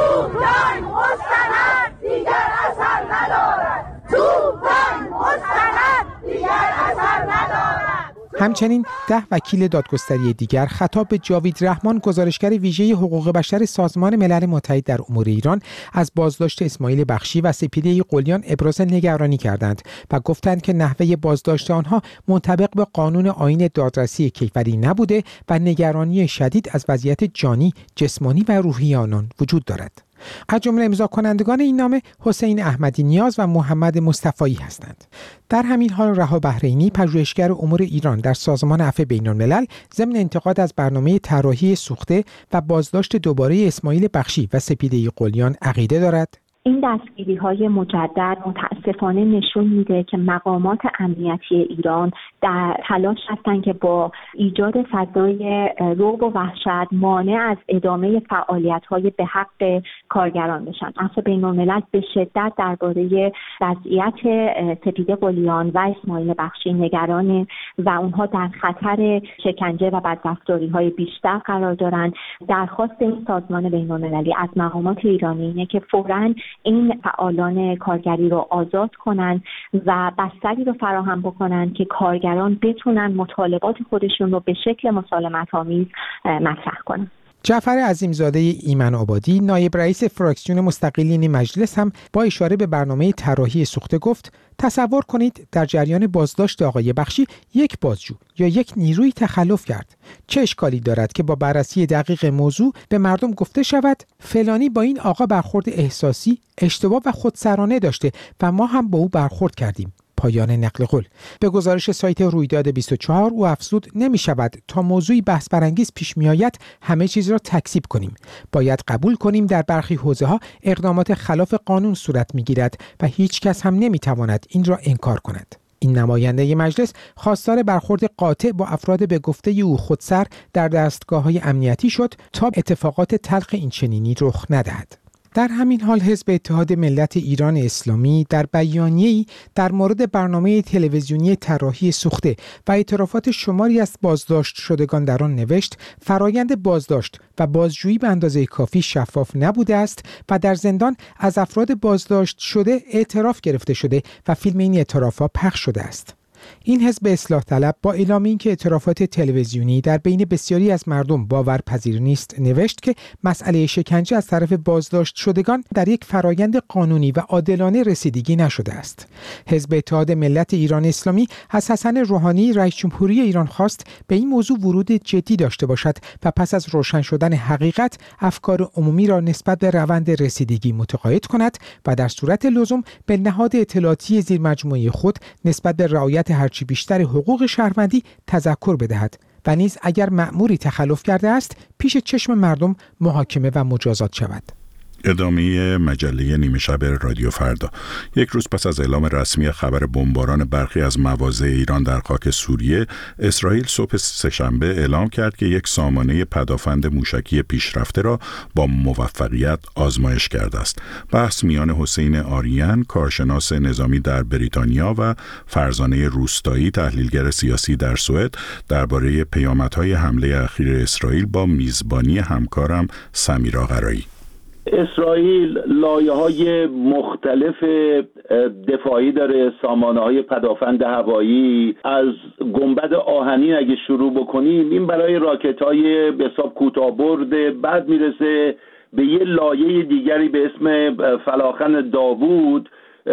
Speaker 7: توفان مستند دیگر اثر ندارد، توفان مستند دیگر اثر ندارد.
Speaker 13: همچنین ده وکیل دادگستری دیگر خطاب به جاوید رحمان، گزارشگر ویژه حقوق بشر سازمان ملل متحد در امور ایران، از بازداشت اسماعیل بخشی و سپیده قلیان ابراز نگرانی کردند و گفتند که نحوه بازداشت آنها منطبق به قانون آیین دادرسی کیفری نبوده و نگرانی شدید از وضعیت جانی، جسمانی و روحی آنان وجود دارد. از جمله امضا کنندگان این نامه حسین احمدی نیاز و محمد مصطفی هستند. در همین حال رها بحرینی، پژوهشگر امور ایران در سازمان عفو بین‌الملل، ضمن انتقاد از برنامه طراحی سوخته و بازداشت دوباره اسماعیل بخشی و سپیده قلیان عقیده دارد
Speaker 14: این دستگیری‌های مجدد متاسفانه نشون میده که مقامات امنیتی ایران در تلاش هستند که با ایجاد فضای رعب و وحشت مانع از ادامه فعالیت‌های به حق کارگران بشن. عفو بین‌الملل به شدت درباره وضعیت سپیده قلیان و اسماعیل بخشی نگرانه و اونها در خطر شکنجه و بدرفتاری‌های بیشتر قرار دارند. درخواست این سازمان بین‌المللی از مقامات ایرانی اینه که فوراً این فعالان کارگری رو آزاد کنن و بستری رو فراهم بکنن که کارگران بتونن مطالبات خودشون رو به شکل مسالمت‌آمیز مطرح کنن.
Speaker 13: جعفر عظیمزاده ایمن آبادی، نایب رئیس فراکسیون مستقلین مجلس، هم با اشاره به برنامه طراحی سوخته گفت: تصور کنید در جریان بازداشت آقای بخشی یک بازجو یا یک نیروی تخلف کرد. چه اشکالی دارد که با بررسی دقیق موضوع به مردم گفته شود فلانی با این آقا برخورد احساسی، اشتباه و خودسرانه داشته و ما هم با او برخورد کردیم. پایان نقل قول. به گزارش سایت رویداد بیست و چهار او افزود: نمی شود تا موضوعی بحث برانگیز پیش می آید همه چیز را تکذیب کنیم. باید قبول کنیم در برخی حوزه ها اقدامات خلاف قانون صورت می گیرد و هیچ کس هم نمی تواند این را انکار کند. این نماینده مجلس خواستار برخورد قاطع با افراد به گفته او خودسر در دستگاه‌های امنیتی شد تا اتفاقات تلخ این چنینی رخ ندهد. در همین حال حزب اتحاد ملت ایران اسلامی در بیانیه‌ای در مورد برنامه تلویزیونی طراحی سوخته و اعترافات شماری از بازداشت شدگان در آن نوشت: فرایند بازداشت و بازجویی به اندازه کافی شفاف نبوده است و در زندان از افراد بازداشت شده اعتراف گرفته شده و فیلم این اعترافات پخش شده است. این حزب اصلاح طلب با اعلام اینکه اعترافات تلویزیونی در بین بسیاری از مردم باورپذیر نیست نوشت که مسئله شکنجه از طرف بازداشت شدگان در یک فرایند قانونی و عادلانه رسیدگی نشده است. حزب اتحاد ملت ایران اسلامی از حسن روحانی رئیس جمهوری ایران خواست به این موضوع ورود جدی داشته باشد و پس از روشن شدن حقیقت افکار عمومی را نسبت به روند رسیدگی متقاعد کند و در صورت لزوم به نهاد اطلاعاتی زیرمجموعه خود نسبت به رعایت رعایت هرچی بیشتر حقوق شهروندی تذکر بدهد و نیز اگر مأموری تخلف کرده است پیش چشم مردم محاکمه و مجازات شود.
Speaker 1: ادامه مجله نیمه شب رادیو فردا. یک روز پس از اعلام رسمی خبر بمباران برخی از مواضع ایران در خاک سوریه، اسرائیل صبح سه‌شنبه اعلام کرد که یک سامانه پدافند موشکی پیشرفته را با موفقیت آزمایش کرده است. بحث میان حسین آریان، کارشناس نظامی در بریتانیا، و فرزانه روستایی، تحلیلگر سیاسی در سوئد، درباره پیامدهای حمله اخیر اسرائیل با میزبانی همکارم سمیر آقرایی.
Speaker 8: اسرائیل لایه‌های مختلف دفاعی داره، سامانه‌های پدافند هوایی. از گنبد آهنین اگه شروع بکنیم، این برای راکت‌های به حساب کوتاه‌برد، بعد میرسه به یه لایه دیگری به اسم فلاخن داوود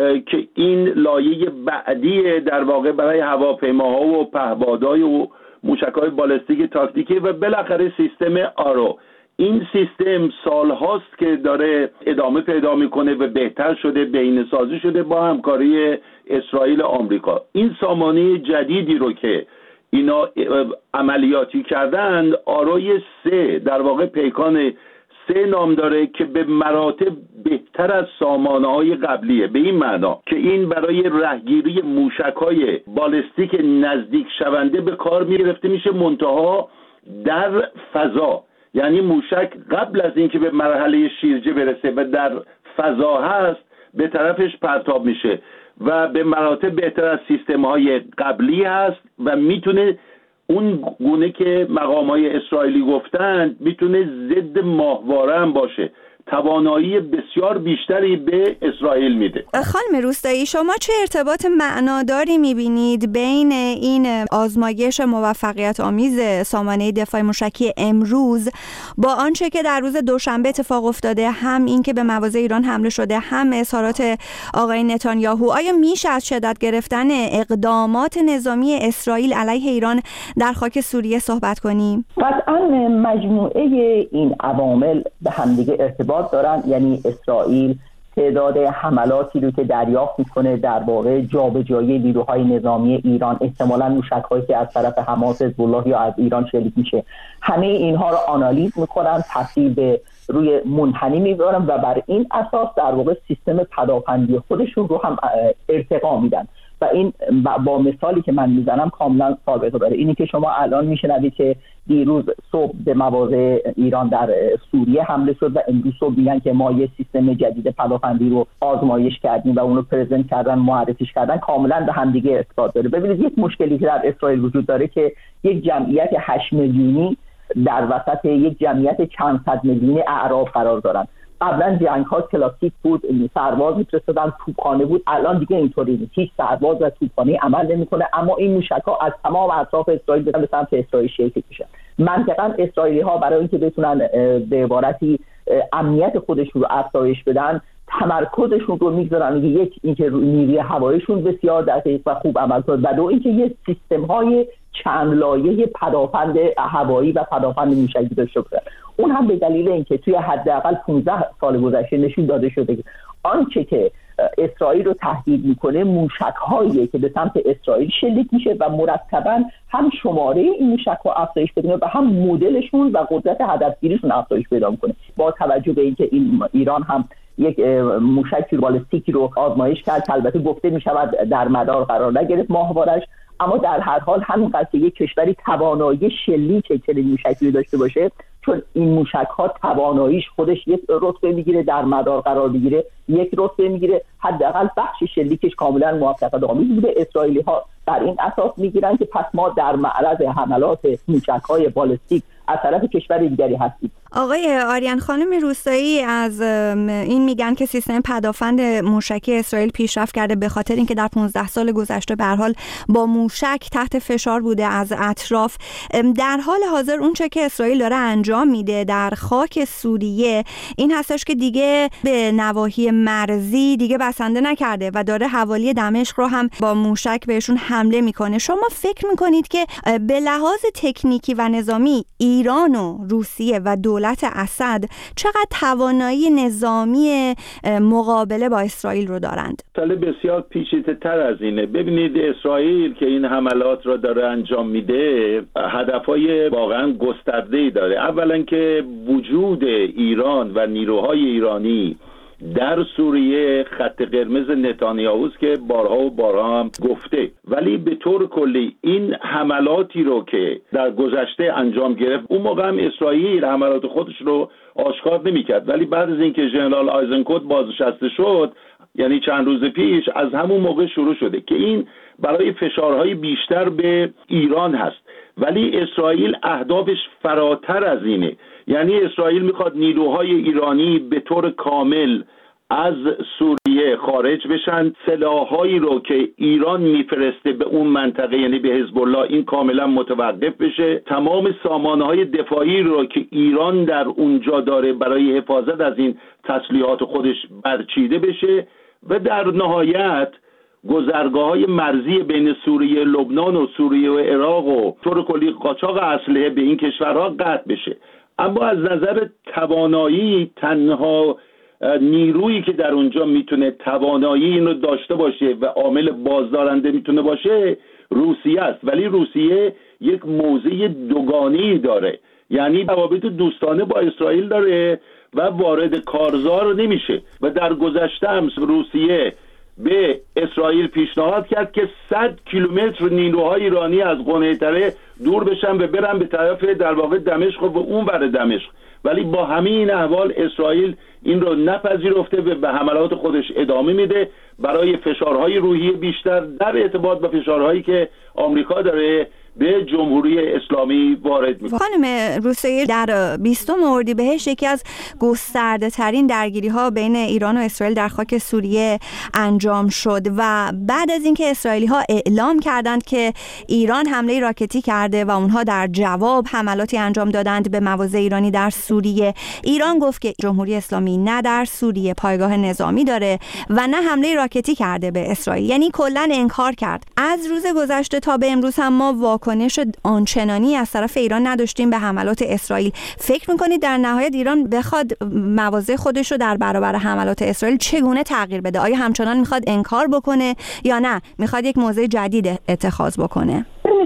Speaker 8: که این لایه بعدی در واقع برای هواپیماها و پهپادهای و موشک‌های بالستیک تاکتیکی و بالاخره سیستم آرو. این سیستم سالهاست که داره ادامه پیدا میکنه و بهتر شده، بهینه‌سازی شده با همکاری اسرائیل و آمریکا. این سامانه جدیدی رو که اینا عملیاتی کردند، آروی سه، در واقع پیکان سه نام داره که به مراتب بهتر از سامانه‌های قبلیه، به این معنا که این برای رهگیری موشک‌های بالستیک نزدیک شونده به کار می‌گرفته میشه، منتها در فضا. یعنی موشک قبل از اینکه به مرحله شیرجه برسه و در فضا هست، به طرفش پرتاب میشه و به مراتب بهتر از سیستم‌های قبلی هست و میتونه اون گونه که مقام‌های اسرائیلی گفتند میتونه ضد ماهواره هم باشه. توانایی بسیار بیشتری به اسرائیل میده.
Speaker 15: خانم روستایی، شما چه ارتباط معناداری میبینید بین این آزمایش موفقیت آمیز سامانه دفاع موشکی امروز با آنچه که در روز دوشنبه اتفاق افتاده، هم این که به مواضع ایران حمله شده، هم اظهارات آقای نتانیاهو؟ آیا میشه از شدت گرفتن اقدامات نظامی اسرائیل علیه ایران در خاک سوریه صحبت کنیم؟
Speaker 9: قطعاً مجموعه این عوامل به همدیگه ارتباط دارن. یعنی اسرائیل تعداد حملاتی رو که دریافت میکنه در واقع جابجایی نیروهای نظامی ایران، احتمالاً موشک‌هایی که از طرف حماس، حزب الله یا از ایران شلیک میشه، همه اینها رو آنالیز میکنن، تفصیل به روی منحنی میذارن و بر این اساس در واقع سیستم پدافندی خودشون رو هم ارتقا میدن. و این با مثالی که من میزنم کاملا ثابت داره. اینی که شما الان میشنوید که دیروز صبح به مواضع ایران در سوریه حمله شد و امروز صبح میگن که ما یه سیستم جدید پدافندی رو آزمایش کردیم و اونو پرزنت کردن، معرفیش کردن، کاملا به هم دیگه ارتباط داره. ببینید یک مشکلی که در اسرائیل وجود داره که یک جمعیت هشت میلیونی در وسط یک جمعیت چند صد میلیونی اعراب قرار دارن. قبلا جنگ ها کلاسیک بود، سرباز میفرستادن، توپخانه بود. الان دیگه اینطوری نیست، هیچ سرباز و توپخانه عمل نمیکنه، اما این موشک ها از تمام اطراف اسرائیل به سمت اسرائیل شلیک میشن. منطقاً اسرائیلی ها برای اینکه بتونن به عبارتی امنیت خودشون رو افزایش بدن، تمرکزشون رو میگذارن یک اینکه نیروی هواییشون بسیار دقیق و خوب عمل کنه و دو اینکه یه سیستم های چند لایه پدافند هوایی و پدافند موشکی داشته باشن. اون هم به دلیل اینکه توی حداقل پانزده سال گذشته نشون داده شده که آنچه که اسرائیل رو تهدید میکنه موشک‌هایی که به سمت اسرائیل شلیک میشه و مرتباً هم شماره این موشک‌ها افزایش پیدا میکنه و هم مدلشون و قدرت هدفگیریشون افزایش پیدا میکنه. با توجه به اینکه این ایران هم یک موشک بالستیکی رو آزمایش کرد، البته گفته میشود در مدار قرار نگرفت ماهوارش، اما در هر حال همینقدر که یک کشوری توانایی شلیک چنین موشکی داشته باشه، چون این موشک ها تواناییش خودش یک رتبه میگیره، در مدار قرار بگیره یک رتبه میگیره، حداقل بخش شلیکش کاملا موفقیت آمیز بوده. اسرائیلی ها بر این اساس میگیرن که پس ما در معرض حملات موشک های بالستیک از طرف کشور دیگری هستیم.
Speaker 15: آقای آریان، خانم روستایی از این میگن که سیستم پدافند موشکی اسرائیل پیشرفت کرده به خاطر اینکه در پانزده سال گذشته به هر حال با موشک تحت فشار بوده از اطراف. در حال حاضر اون چه که اسرائیل داره انجام میده در خاک سوریه این هستش که دیگه به نواحی مرزی دیگه بسنده نکرده و داره حوالی دمشق رو هم با موشک بهشون حمله میکنه. شما فکر میکنید که به لحاظ تکنیکی و نظامی ایران و روسیه و دولت اسد چقدر توانایی نظامی مقابله با اسرائیل رو دارند؟
Speaker 8: مسئله بسیار پیچیده تر از اینه. ببینید اسرائیل که این حملات را داره انجام میده هدفهای واقعا گسترده‌ای داره. اولا که وجود ایران و نیروهای ایرانی در سوریه خط قرمز نتانیاهوست که بارها و بارها هم گفته، ولی به طور کلی این حملاتی رو که در گذشته انجام گرفت، اون موقع هم اسرائیل حملات خودش رو آشکار نمی‌کرد، ولی بعد از اینکه ژنرال آیزنکوت بازنشسته شد، یعنی چند روز پیش، از همون موقع شروع شده که این برای فشارهای بیشتر به ایران هست. ولی اسرائیل اهدافش فراتر از اینه. یعنی اسرائیل میخواد نیروهای ایرانی به طور کامل از سوریه خارج بشن، سلاحایی رو که ایران میفرسته به اون منطقه یعنی به حزب الله این کاملا متوقف بشه، تمام سامانه‌های دفاعی رو که ایران در اونجا داره برای حفاظت از این تسلیحات خودش برچیده بشه و در نهایت گذرگاه‌های مرزی بین سوریه، لبنان و سوریه و عراق و طور کلی قاچاق اسلحه به این کشورها قطع بشه. اما از نظر توانایی تنها نیرویی که در اونجا میتونه توانایی اینو داشته باشه و عامل بازدارنده میتونه باشه روسیه است. ولی روسیه یک موضع دوگانه‌ای داره، یعنی روابط دوستانه با اسرائیل داره و وارد کارزار نمیشه و در گذشته هم روسیه به اسرائیل پیشنهاد کرد که صد کیلومتر نیروهای ایرانی از قنیطره دور بشن و برن به طرف در واقع دمشق و اون ور دمشق، ولی با همین احوال اسرائیل این رو نپذیرفته و به حملات خودش ادامه میده برای فشارهای روحی بیشتر در ارتباط با فشارهایی که آمریکا داره به جمهوری اسلامی وارد میکنه.
Speaker 15: خانم روسیه در بیستم اردیبهشت یکی از گسترده ترین درگیری ها بین ایران و اسرائیل در خاک سوریه انجام شد و بعد از اینکه اسرائیلی ها اعلام کردند که ایران حمله راکتی کرده و اونها در جواب حملاتی انجام دادند به مواضع ایرانی در سوریه، ایران گفت که جمهوری اسلامی نه در سوریه پایگاه نظامی داره و نه حمله راکتی کرده به اسرائیل، یعنی کلا انکار کرد. از روز گذشته تا به امروز هم ما واکنش آنچنانی از طرف ایران نداشتیم به حملات اسرائیل. فکر میکنید در نهایت ایران بخواد مواضع خودش رو در برابر حملات اسرائیل چگونه تغییر بده؟ آیا همچنان میخواد انکار بکنه یا نه میخواد یک موضع جدید اتخاذ بکنه؟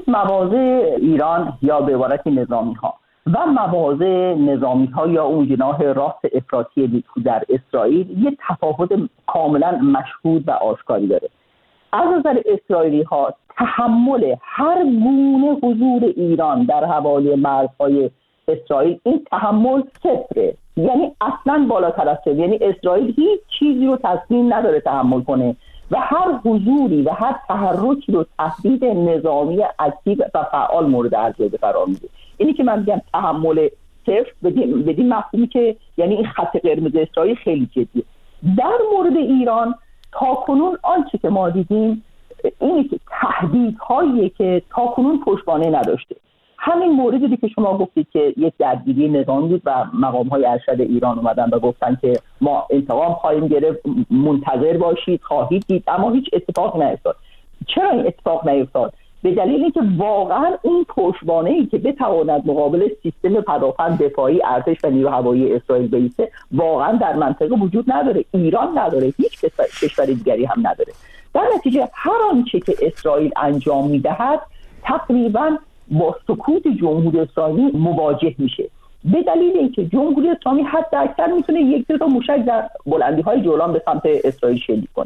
Speaker 9: مواضع ایران یا به عبارت نظامی ها و مواضع نظامی ها یا اون جناح راست افراطی نیتو در اسرائیل یه تفاوت کاملا مشهود و آشکاری داره. از نظر اسرائیلی ها تحمل هر گونه حضور ایران در حوالی مرزهای اسرائیل این تحمل صفره، یعنی اصلا بالاتر از صفر، یعنی اسرائیل هیچ چیزی رو تسلیم نداره تحمل کنه و هر حضوری و هر تحرکی رو تهدید نظامی اکتیو و فعال مورد ارزیابی قرار میده. اینی که من میگم تحمل صفر بدین بدین مفهومی که یعنی این خط قرمز اسرائیل خیلی جدیه. در مورد ایران تاکنون آنچه که ما دیدیم اینه که تهدیدهایی که تاکنون پشتوانه نداشته. همین موردی که شما گفتید که یک درگیری نظامی بود و مقام‌های ارشد ایران اومدن و گفتن که ما انتقام خواهیم گرفت، منتظر باشید، خواهید دید، اما هیچ اتفاق نیفتاد. چرا این اتفاق نیفتاد؟ به دلیل اینکه واقعا این پشتوانه‌ای که بتواند مقابل سیستم پدافند دفاعی ارتش و نیروی هوایی اسرائیل بایسته واقعا در منطقه وجود نداره. ایران نداره، هیچ کشور دیگری هم نداره. در نتیجه هر آنچه که اسرائیل انجام می‌دهد تقریباً با سکوت جمهوری اسلامی مواجه میشه، به دلیل اینکه جمهوری اسلامی حتی اکثر میتونه یک دو تا موشک در بلندی‌های جولان به سمت اسرائیل شلیک کنه.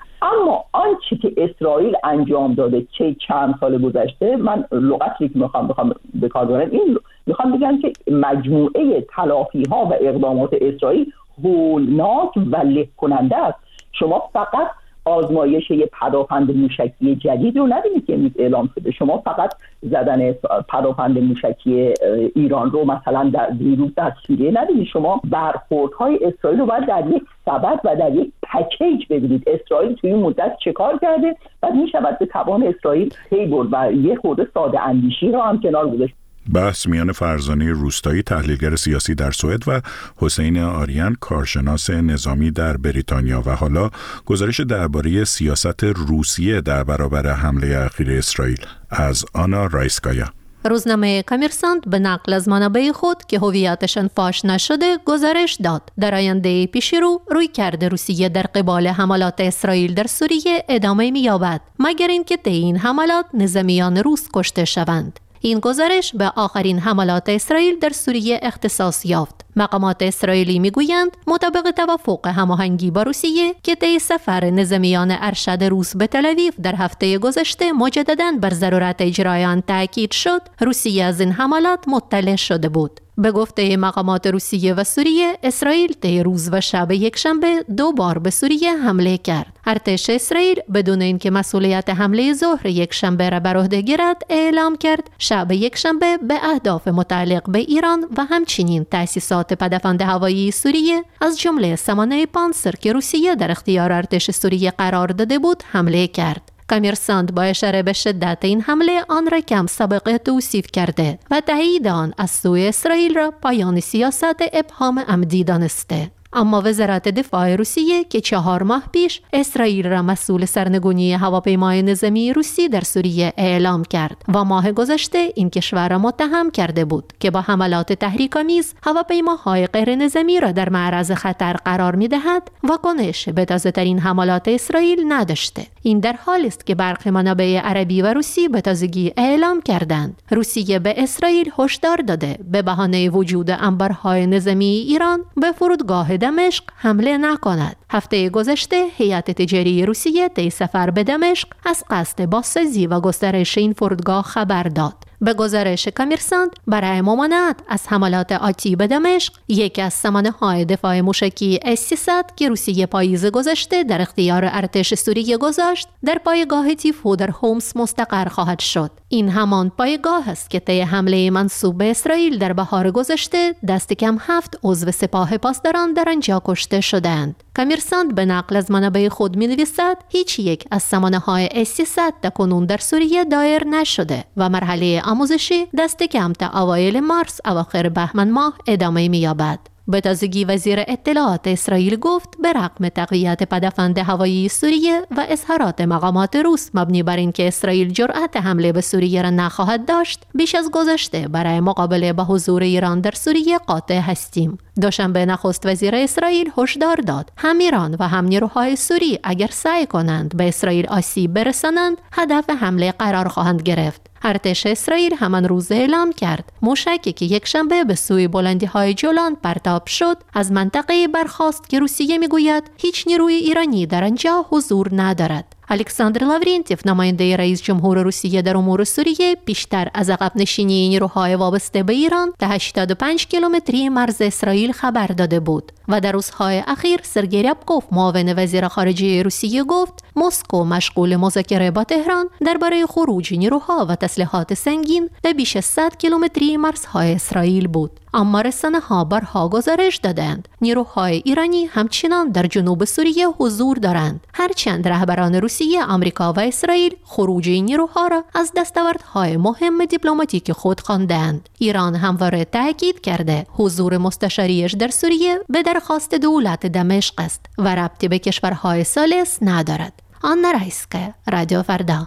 Speaker 9: اما آنچه که اسرائیل انجام داده چه چند سال گذشته، من لغتی که میخوام بخوام به کار ببرم این میخوام بگم که مجموعه تلافی‌ها و اقدامات اسرائیل هولناک و له کننده است. شما فقط آزمایش یه پدافند موشکی جدید رو نبینید که اعلام شده، شما فقط زدن پدافند موشکی ایران رو مثلا در دیروز در سوریه نبینید، شما برخوردهای اسرائیل رو باید در یک سبد و در یک پکیج ببینید. اسرائیل توی این مدت چه کار کرده و میشود به توان اسرائیل پی برد و یه خورده ساده اندیشی رو هم کنار گذاشت.
Speaker 1: بحث میان فرزانه روستایی تحلیلگر سیاسی در سوئد و حسین آریان کارشناس نظامی در بریتانیا و حالا گزارش درباره سیاست روسیه در برابر حمله اخیر اسرائیل از آنا رایسکایا.
Speaker 16: روزنامه کامرسانت به نقل از منابع خود که هویتشان فاش نشده گزارش داد در آینده پیش رو روی کرده روسیه در قبال حملات اسرائیل در سوریه ادامه می‌یابد مگر اینکه طی این حملات نظامیان روس کشته شوند. این گزارش به آخرین حملات اسرائیل در سوریه اختصاص یافت. مقامات اسرائیلی میگویند مطابق توافق هماهنگی با روسیه که طی سفر نظامیان ارشد روس به تل‌آویو در هفته گذشته مجدداً بر ضرورت اجرای آن تاکید شد، روسیه از این حملات مطلع شده بود. به گفته مقامات روسیه و سوریه، اسرائیل طی روز و شب یکشنبه دو بار به سوریه حمله کرد. ارتش اسرائیل بدون اینکه مسئولیت حمله ظهر یکشنبه را بر عهده گیرد اعلام کرد شب یکشنبه به اهداف متعلق به ایران و همچنین تأسیسات پدافند هوایی سوریه از جمله سامانه پانسر که روسیه در اختیار ارتش سوریه قرار داده بود حمله کرد. کامرسانت با اشاره به شدت این حمله آن را کم سابقه توصیف کرده و تایید آن از سوی اسرائیل را پایان سیاست ابهام عمدی دانسته. اما وزارت دفاع روسیه که چهار ماه پیش اسرائیل را مسئول سرنگونی هواپیمای نظامی روسی در سوریه اعلام کرد و ماه گذشته این کشور را متهم کرده بود که با حملات تحریک‌آمیز هواپیماهای غیر نظامی را در معرض خطر قرار می‌دهد و کنش به تازه‌ترین حملات اسرائیل نداشته. این در حالی است که برخی منابع عربی و روسی به تازگی اعلام کردند روسیه به اسرائیل هشدار داده به بهانه وجود انبارهای نظامی ایران به فرودگاه دمشق حمله نکند. هفته گذشته هیئت تجاری روسیه طی سفر به دمشق از قصد بازسازی و گسترش این فرودگاه خبر داد. به گزارش کامرسانت برای ممانعت از حملات آتی به دمشق، یکی از سامانه‌های دفاع موشکی اس سیصد که روسیه پاییز گذشته در اختیار ارتش سوریه گذاشت، در پایگاه تیفو در هومس مستقر خواهد شد. این همان پایگاه است که طی حمله منسوب به اسرائیل در بهار گذشته دست کم هفت عضو سپاه پاسداران در آنجا کشته شدند. کامرسانت به نقل از منابع خود می‌نویسد هیچ یک از سامانه‌های اس سیصد تاکنون در سوریه دایر نشده و مرحله آموزشی دست کم تا اوایل مارس اواخر بهمن ماه ادامه می‌یابد. به تازگی وزیر اطلاعات اسرائیل گفت به رغم تقویت پدافند هوایی سوریه و اظهارات مقامات روس مبنی بر اینکه اسرائیل جرأت حمله به سوریه را نخواهد داشت، بیش از گذشته برای مقابله با حضور ایران در سوریه قاطع هستیم. دوشنبه نخست وزیر اسرائیل هشدار داد هم ایران و هم نیروهای سوری اگر سعی کنند به اسرائیل آسیب برسانند هدف حمله قرار خواهند گرفت. ارتش اسرائیل همان روز اعلام کرد موشکی که یک شنبه به سوی بلندی‌های جولان پرتاب شد از منطقه برخاست که روسیه میگوید هیچ نیروی ایرانی در آنجا حضور ندارد. الکساندر لاورنتیف نماینده رئیس جمهور روسیه در امور سوریه پیشتر از عقب نشینی نیروهای وابسته به ایران تا هشتاد و پنج کیلومتری مرز اسرائیل خبر داده بود و در روزهای اخیر سرگئی ریابکوف معاون وزیر خارجه روسیه گفت مسکو مشغول مذاکره با تهران درباره خروج نیروها و تسلیحات سنگین به بیش از صد کیلومتری مرزهای اسرائیل بود. اما رسانه‌ها بارها گزارش دادند نیروهای ایرانی همچنان در جنوب سوریه حضور دارند، هرچند رهبران روسیه، آمریکا و اسرائیل خروج این نیروها را از دستاوردهای مهم دیپلماتیک خود خواندند. ایران همواره تاکید کرده حضور مستشاریش در سوریه به درخواست دولت دمشق است و ربطی به کشورهای ثالث ندارد. آنا رایسکه، رادیو فردا.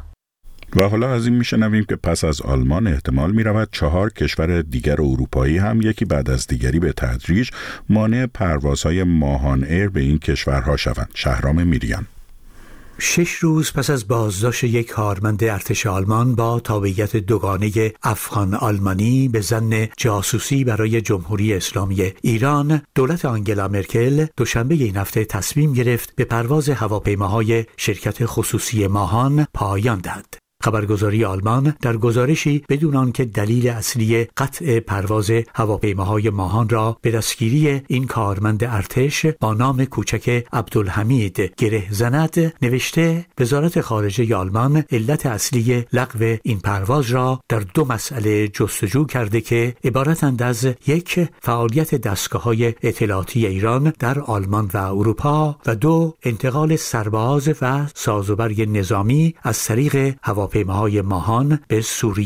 Speaker 1: و حالا از این میشنویم که پس از آلمان احتمال میرود چهار کشور دیگر اروپایی هم یکی بعد از دیگری به تدریج مانع پروازهای ماهان ایر به این کشورها شوند. شهرام میریان.
Speaker 17: شش روز پس از بازداشت یک کارمند ارتش آلمان با تابعیت دوگانه افغان آلمانی به ظن جاسوسی برای جمهوری اسلامی ایران، دولت آنگلا مرکل دوشنبه این هفته تصمیم گرفت به پرواز هواپیماهای شرکت خصوصی ماهان پایان دهد. خبرگزاری آلمان در گزارشی بدون آنکه دلیل اصلی قطع پرواز هواپیماهای ماهان را به دستگیری این کارمند ارتش با نام کوچک عبدالحمید گره زند نوشته وزارت خارجه آلمان علت اصلی لغو این پرواز را در دو مسئله جستجو کرده که عبارتند از یک، فعالیت دستگاه‌های اطلاعاتی ایران در آلمان و اروپا و دو، انتقال سرباز و سازوبرگ نظامی از طریق هواپیماهای ماهان به سوریه.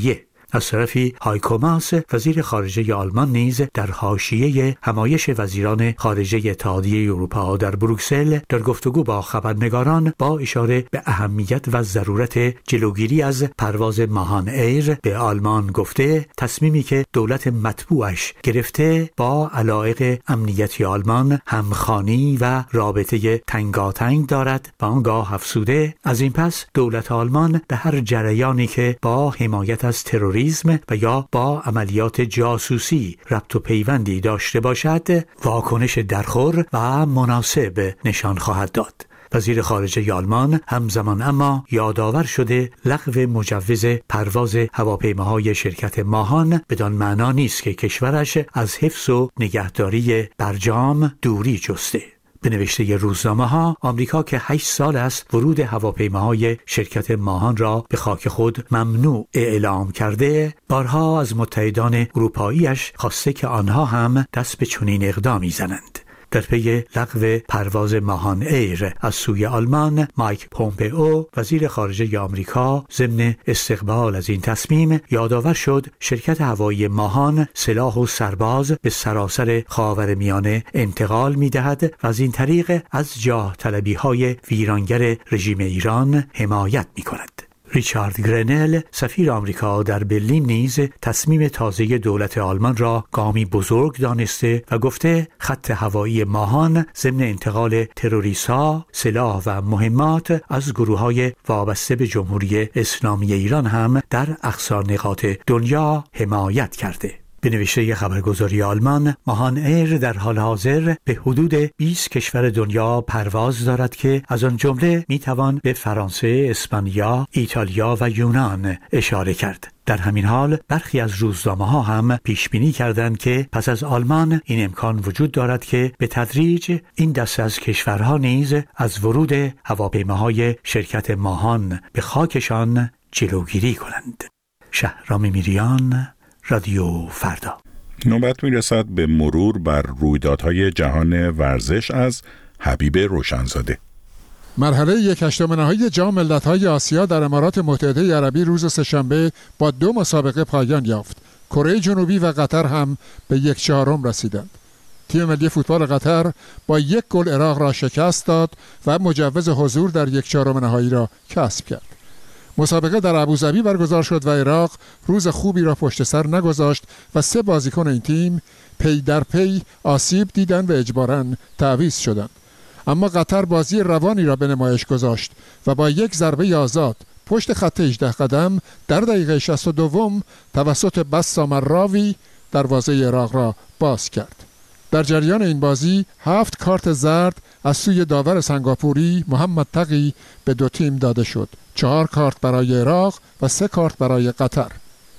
Speaker 17: از طرفی هایکو ماس وزیر خارجه آلمان نیز در حاشیه همایش وزیران خارجه اتحادیه اروپا در بروکسل در گفتگو با خبرنگاران با اشاره به اهمیت و ضرورت جلوگیری از پرواز ماهان ایر به آلمان گفته تصمیمی که دولت مطبوعش گرفته با علایق امنیتی آلمان همخوانی و رابطه تنگاتنگ دارد و آنگاه افزوده از این پس دولت آلمان به هر جریانی که با حمایت از تروریسم و یا با عملیات جاسوسی ربط و پیوندی داشته باشد واکنش درخور و مناسب نشان خواهد داد. وزیر خارجه آلمان همزمان اما یادآور شده لغو مجوز پرواز هواپیماهای شرکت ماهان بدان معنا نیست که کشورش از حفظ و نگهداری برجام دوری جسته. به نوشته روزنامه ها آمریکا که هشت سال است ورود هواپیماهای شرکت ماهان را به خاک خود ممنوع اعلام کرده، بارها از متحدان اروپاییش خواسته که آنها هم دست به چنین اقدامی زنند. در پی لغو پرواز ماهان ایر از سوی آلمان، مایک پومپئو وزیر خارجه آمریکا ضمن استقبال از این تصمیم یادآور شد شرکت هوایی ماهان سلاح و سرباز به سراسر خاورمیانه انتقال می‌دهد و از این طریق از جاه طلبی‌های ویرانگر رژیم ایران حمایت می‌کند. ریچارد گرنل سفیر آمریکا در برلین نیز تصمیم تازه دولت آلمان را گامی بزرگ دانسته و گفته خط هوایی ماهان ضمن انتقال تروریست‌ها، سلاح و مهمات از گروه‌های وابسته به جمهوری اسلامی ایران هم در اقصی نقاط دنیا حمایت کرده. به نوشته خبرگزاری آلمان، ماهان ایر در حال حاضر به حدود بیست کشور دنیا پرواز دارد که از آن جمله میتوان به فرانسه، اسپانیا، ایتالیا و یونان اشاره کرد. در همین حال برخی از روزنامه‌ها هم پیش بینی کردند که پس از آلمان این امکان وجود دارد که به تدریج این دسته از کشورها نیز از ورود هواپیماهای شرکت ماهان به خاکشان جلوگیری کنند. شهرام میریان، رادیو فردا.
Speaker 1: نوبت میرسد به مرور بر رویدادهای جهان ورزش از حبیب روشنزاده.
Speaker 18: مرحله یک هشتم نهایی جام ملت‌های آسیا در امارات متحده عربی روز سه‌شنبه با دو مسابقه پایان یافت. کره جنوبی و قطر هم به یک چهارم رسیدند. تیم ملی فوتبال قطر با یک گل عراق را شکست داد و مجوز حضور در یک چهارم نهایی را کسب کرد. مسابقه در ابوظبی برگزار شد و عراق روز خوبی را پشت سر نگذاشت و سه بازیکن این تیم پی در پی آسیب دیدند و اجباراً تعویض شدند. اما قطر بازی روانی را به نمایش گذاشت و با یک ضربه آزاد پشت خط هجده قدم در دقیقه شصت و دو توسط بسام الراوی دروازه عراق را باز کرد. در جریان این بازی هفت کارت زرد از سوی داور سنگاپوری محمد تقی به دو تیم داده شد. چهار کارت برای عراق و سه کارت برای قطر.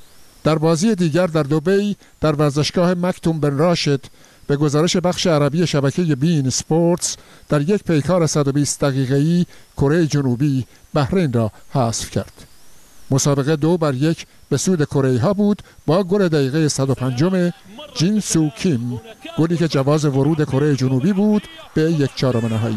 Speaker 18: در بازی دیگر در دبی در ورزشگاه مکتوم بن راشد به گزارش بخش عربی شبکه بین اسپورتس در یک پیکار صد و بیست دقیقه‌ای کره جنوبی بحرین را حذف کرد. مسابقه دو بر یک به سود کره ها بود با گل دقیقه صد و پنج جین سو کیم، گلی که جواز ورود کره جنوبی بود به یک چهارم نهایی.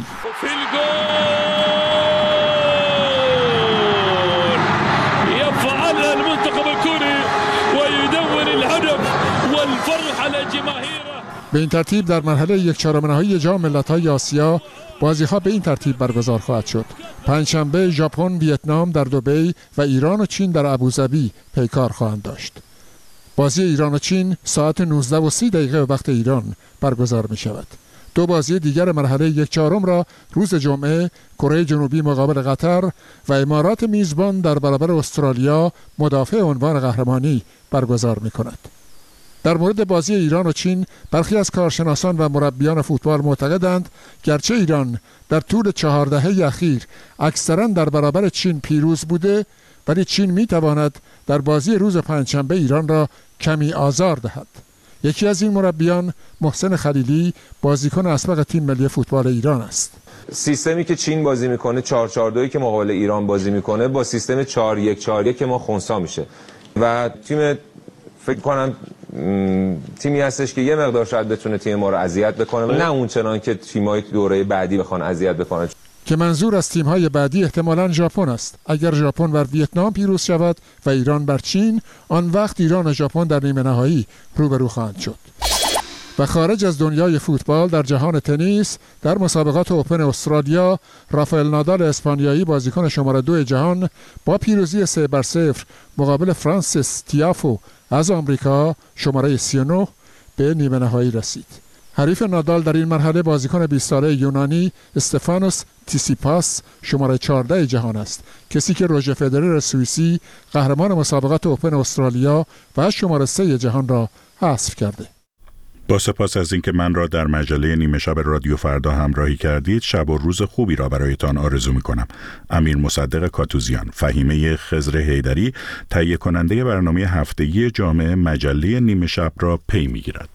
Speaker 18: به این ترتیب در مرحله یک چهارم نهایی جام ملت‌های آسیا بازی‌ها به این ترتیب برگزار خواهد شد. پنجشنبه ژاپن، ویتنام در دبی و ایران و چین در ابوظبی پیکار خواهند داشت. بازی ایران و چین ساعت نوزده و سی دقیقه وقت ایران برگزار می شود. دو بازی دیگر مرحله یک چهارم را روز جمعه کره جنوبی مقابل قطر و امارات میزبان در برابر استرالیا مدافع عنوان قهرمانی برگزار می کند. در مورد بازی ایران و چین برخی از کارشناسان و مربیان فوتبال معتقدند گرچه ایران در طول چهار دهه اخیر اکثرا در برابر چین پیروز بوده، ولی چین می تواند در بازی روز پنجشنبه ایران را کمی آزار دهد. یکی از این مربیان محسن خلیلی بازیکن اسبق تیم ملی فوتبال ایران است.
Speaker 19: سیستمی که چین بازی میکنه چهار چهار دو که مقابل ایران بازی میکنه با سیستم چهار یک چهار یک که ما خنثی میشه و تیم فکر کنم تیمی هستش که یه مقدار شاید بتونه تیم ما رو اذیت بکنه، نه اون چنان که تیمای دوره بعدی بخوان اذیت بکنن.
Speaker 18: که منظور از تیم‌های بعدی احتمالاً ژاپن است. اگر ژاپن بر ویتنام پیروز شود و ایران بر چین، آن وقت ایران و ژاپن در نیمه نهایی روبرو خواهند شد. و خارج از دنیای فوتبال، در جهان تنیس، در مسابقات اوپن استرالیا، رافائل نادال اسپانیایی بازیکن شماره دو جهان با پیروزی سه بر صفر مقابل فرانسیس تیافو از آمریکا شماره سی و نه به نیمه نهایی رسید. حریف نادال در این مرحله بازیکن بیست ساله یونانی استفانوس تیسیپاس شماره چهارده جهان است، کسی که روژر فدرر سوئیسی قهرمان مسابقات اوپن استرالیا و شماره سه جهان را حذف کرده.
Speaker 1: با سپاس از اینکه من را در مجله نیمه شب رادیو فردا همراهی کردید. شب و روز خوبی را برایتان آرزو می‌کنم. امیر مصدق کاتوزیان. فهیمه خضر حیدری تهیه کننده برنامه هفتگی جامعه مجله نیمه شب را پی می‌گیرد.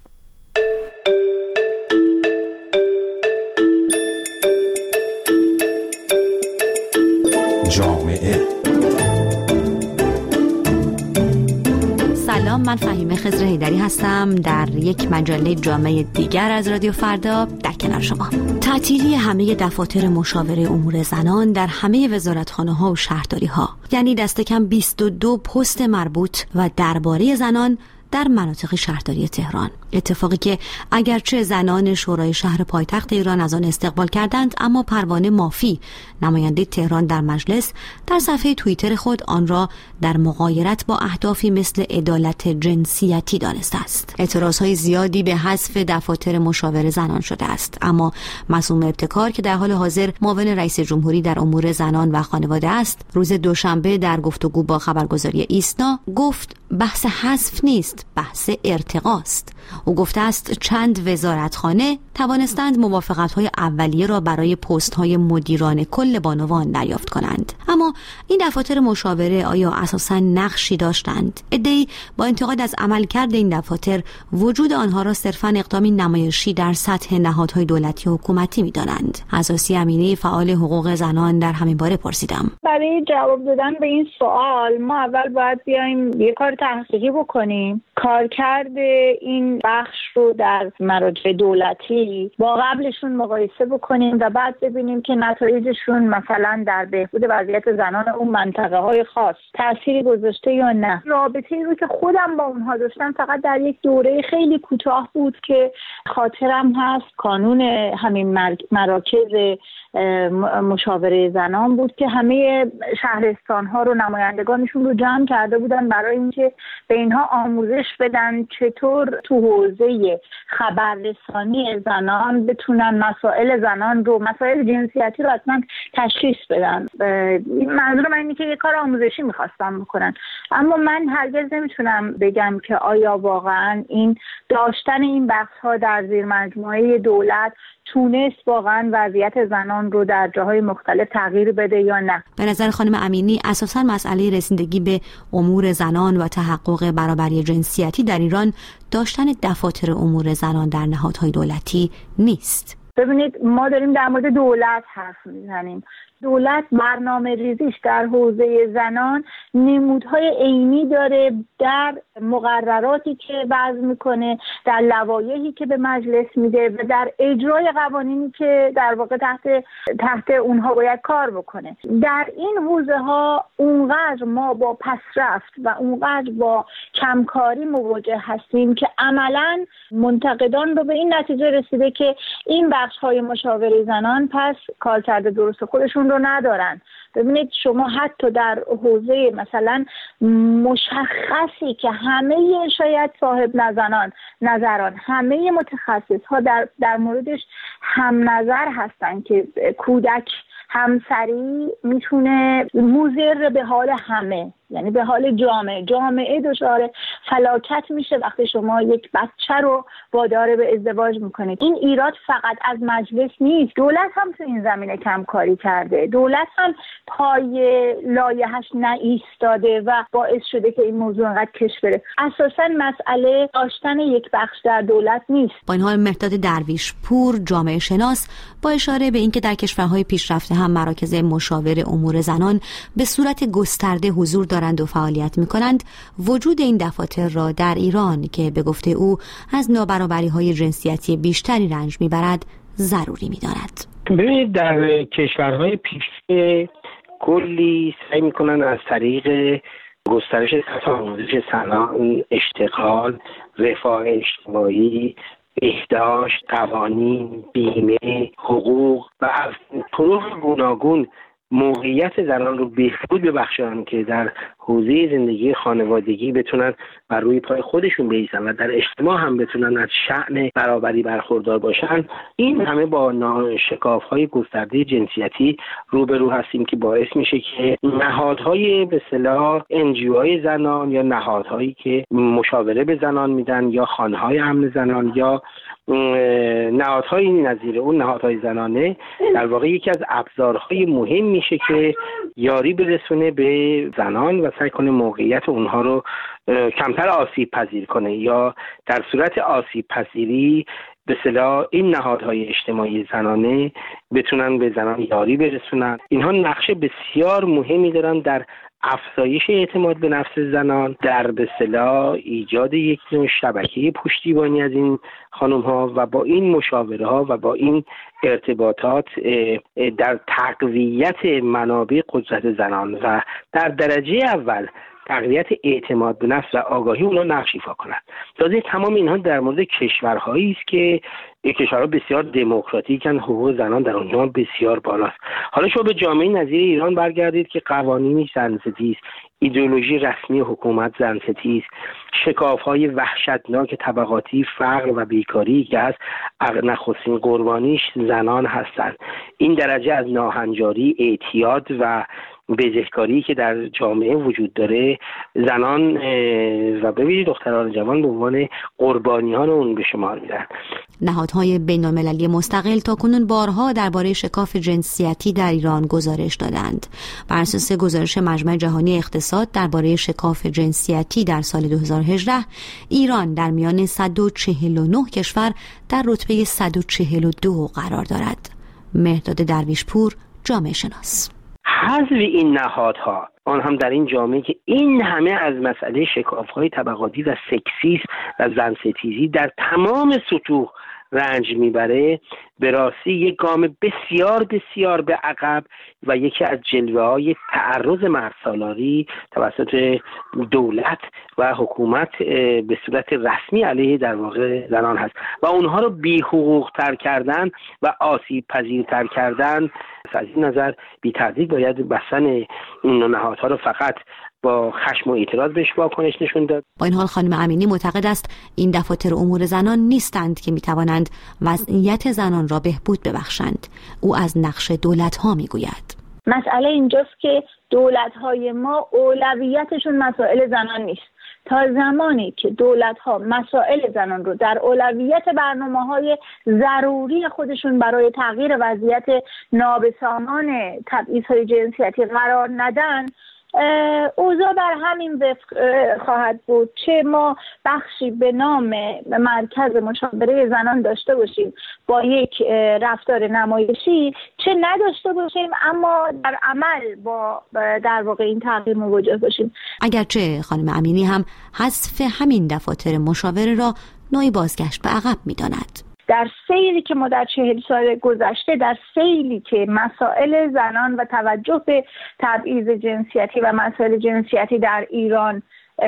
Speaker 11: جامعه.
Speaker 20: سلام، من فهیمه خضر حیدری هستم در یک مجله جامعه دیگر از رادیو فردا در کنار شما. تعطیلی همه دفاتر مشاوره امور زنان در همه وزارتخانه‌ها و شهرداری‌ها، یعنی دست کم بیست و دو پست مربوط و درباره زنان در مناطق شهرداری تهران. اتفاقی که اگرچه زنان شورای شهر پایتخت ایران از آن استقبال کردند، اما پروانه مافی، نماینده تهران در مجلس، در صفحه توییتر خود آن را در مغایرت با اهدافی مثل عدالت جنسیتی دانسته است. اعتراضهای زیادی به حذف دفاتر مشاوره زنان شده است، اما معصومه ابتکار که در حال حاضر معاون رئیس جمهوری در امور زنان و خانواده است، روز دوشنبه در گفتگو با خبرگزاری ایسنا گفت بحث حذف نیست، بحث ارتقاست. او گفته است چند وزارتخانه توانستند موافقت‌های اولیه را برای پست‌های مدیران کل بانوان دریافت کنند، اما این دفاتر مشاوره آیا اساساً نقشی داشتند؟ عده‌ای با انتقاد از عملکرد این دفاتر وجود آنها را صرفاً اقدامی نمایشی در سطح نهادهای دولتی و حکومتی می‌دانند. اساسی امینه فعال حقوق زنان در همین باره پرسیدم.
Speaker 21: برای جواب دادن به این سوال ما اول باید بیایم یه کار تحقیقی بکنیم، کارکرد این بخش رو در مراجع دولتی با قبلشون مقایسه بکنیم و بعد ببینیم که نتایجشون مثلا در بهبود وضعیت زنان اون منطقه های خاص تأثیری گذاشته یا نه. رابطه‌ای رو که خودم با اونها داشتم فقط در یک دوره خیلی کوتاه بود که خاطرم هست، کانون همین مراکز مشاوره زنان بود که همه شهرستان ها رو نمایندگانشون رو جمع کرده بودن برای اینکه به اینها آموزش بدن چطور تو حوزه خبررسانی زنان بتونن مسائل زنان رو، مسائل جنسیتی رو حتما تشخیص بدن. منظور من اینه که یه کار آموزشی میخواستم بکنن، اما من هرگز نمیتونم بگم که آیا واقعا این داشتن این بخش ها در زیر مجموعه دولت تونست واقعا وضعیت زنان رو در جاهای مختلف تغییر بده یا نه.
Speaker 20: به نظر خانم امینی اساساً مسئله رسیدگی به امور زنان و تحقق برابری جنسیتی در ایران داشتن دفاتر امور زنان در نهادهای دولتی نیست.
Speaker 21: ببینید ما داریم در مورد دولت حرف میزنیم. دولت برنامه ریزیش در حوزه زنان نمودهای عینی داره در مقرراتی که وضع میکنه، در لوایحی که به مجلس میده و در اجرای قوانینی که در واقع تحت تحت اونها باید کار بکنه. در این حوزه ها اونقدر ما با پسرفت و اونقدر با کمکاری مواجه هستیم که عملاً منتقدان رو به این نتیجه رسیده که این بخش های مشاوره زنان پس کارکرد درست خودشون رو ندارن. ببینید شما حتی در حوزه مثلا مشخصی که همه شاید صاحب نظران نظران همه متخصص ها در در موردش هم نظر هستن که کودک همسری میتونه مضر به حال همه، یعنی به حال جامعه جامعه دچار فلاکت میشه وقتی شما یک بچه رو وادار به ازدواج میکنید. این ایراد فقط از مجلس نیست، دولت هم تو این زمینه کم کاری کرده، دولت هم پای لایحه‌اش نایستاده و باعث شده که این موضوع انقدر کش بره. اساساً مسئله داشتن یک بخش در دولت نیست.
Speaker 20: با این حال مهداد درویش پور، جامعه شناس، با اشاره به اینکه در کشورهای پیشرفته هم مراکز مشاور امور زنان به صورت گسترده حضور دارند و فعالیت می‌کنند، وجود این دفاتر را در ایران که به گفته او از نابرابری‌های جنسیتی بیشتری رنج می‌برد ضروری می‌داند.
Speaker 2: ببینید در کشورهای پیشرفته کلی سعی میکنن از طریق گسترش سطح آموزش زنان، اشتغال، رفاه اجتماعی، بهداشت، قوانین، بیمه، حقوق و از طرق گوناگون موقعیت زنان رو بهبود ببخشن که در حوزه زندگی خانوادگی بتونن بر روی پای خودشون بایستن و در اجتماع هم بتونن از شأن برابری برخوردار باشن. این همه با شکاف‌های گسترده جنسیتی روبرو هستیم که باعث میشه که نهادهای به اصطلاح انجیوهای زنان یا نهادهایی که مشاوره به زنان میدن یا خانه‌های امن زنان یا نهادهای نظیر اون نهادهای زنانه در واقع یکی از ابزارهای مهم میشه که یاری برسونه به زنان و سعی کنه موقعیت اونها رو کمتر آسیب پذیر کنه یا در صورت آسیب پذیری به اصطلاح این نهادهای اجتماعی زنانه بتونن به زنان یاری برسونن. اینها نقش بسیار مهمی دارن در افزایش اعتماد به نفس زنان، در به اصطلاح ایجاد یک نوع شبکه پشتیبانی از این خانم ها و با این مشاوره ها و با این ارتباطات در تقویت منابع قدرت زنان و در درجه اول تقویت اعتماد به نفس و آگاهی اونا نقش ایفا کنند. تازه تمام اینها در مورد کشورهایی است که کشورها بسیار دموکراتیکن، حقوق زنان در اونها بسیار بالاست. حالا شما به جامعه نظیر ایران برگردید که قوانینی زن‌ستیز، ایدئولوژی رسمی حکومت زن‌ستیز، شکاف‌های وحشتناک طبقاتی، فقر و بیکاری که هست نخستین قربانیش زنان هستند. این درجه از ناهنجاری، اعتیاد و بزهکاری که در جامعه وجود داره زنان و ببینید دختران جوان به عنوان قربانیان اون به شمار میرن.
Speaker 20: نهادهای بین‌المللی مستقل تاکنون بارها درباره شکاف جنسیتی در ایران گزارش دادند. بر اساس گزارش مجمع جهانی اقتصاد درباره شکاف جنسیتی در سال دو هزار و هجده، ایران در میان صد و چهل و نه کشور در رتبه صد و چهل و دو قرار دارد. مهرداد درویشپور، جامعه شناس.
Speaker 2: حذف این نهادها، آن هم در این جامعه که این همه از مسئله شکاف‌های طبقاتی و سکسیسم و زن‌ستیزی در تمام سطوح رنج میبره، به راستی یک گام بسیار بسیار به عقب و یکی از جلوه‌های تعرض مردسالاری توسط دولت و حکومت به صورت رسمی علیه در واقع زنان هست و اونها رو بی حقوق تر کردن و آسیب پذیر تر کردن. از این نظر بی تردید باید بستن این نهادها رو فقط با خشم و اعتراض بهش واکنش نشون داد.
Speaker 20: با این حال خانم امینی معتقد است این دفاتر امور زنان نیستند که میتوانند وضعیت زنان را بهبود ببخشند. او از نقش دولت‌ها میگوید.
Speaker 21: مسئله اینجاست که دولت‌های ما اولویتشون مسائل زنان نیست. تا زمانی که دولت‌ها مسائل زنان رو در اولویت برنامه‌های ضروری خودشون برای تغییر وضعیت نابسامان تبعیض‌های جنسیتی قرار ندن، اوضاع بر همین وفق خواهد بود. چه ما بخشی به نام مرکز مشاوره زنان داشته باشیم با یک رفتار نمایشی، چه نداشته باشیم اما در عمل با در واقع این تغییر مواجه باشیم.
Speaker 20: اگرچه خانم امینی هم حذف همین دفاتر مشاوره را نوعی بازگشت به عقب می‌داند.
Speaker 21: در سیلی که ما در چهل سال گذشته، در سیلی که مسائل زنان و توجه به تبعیض جنسیتی و مسائل جنسیتی در ایران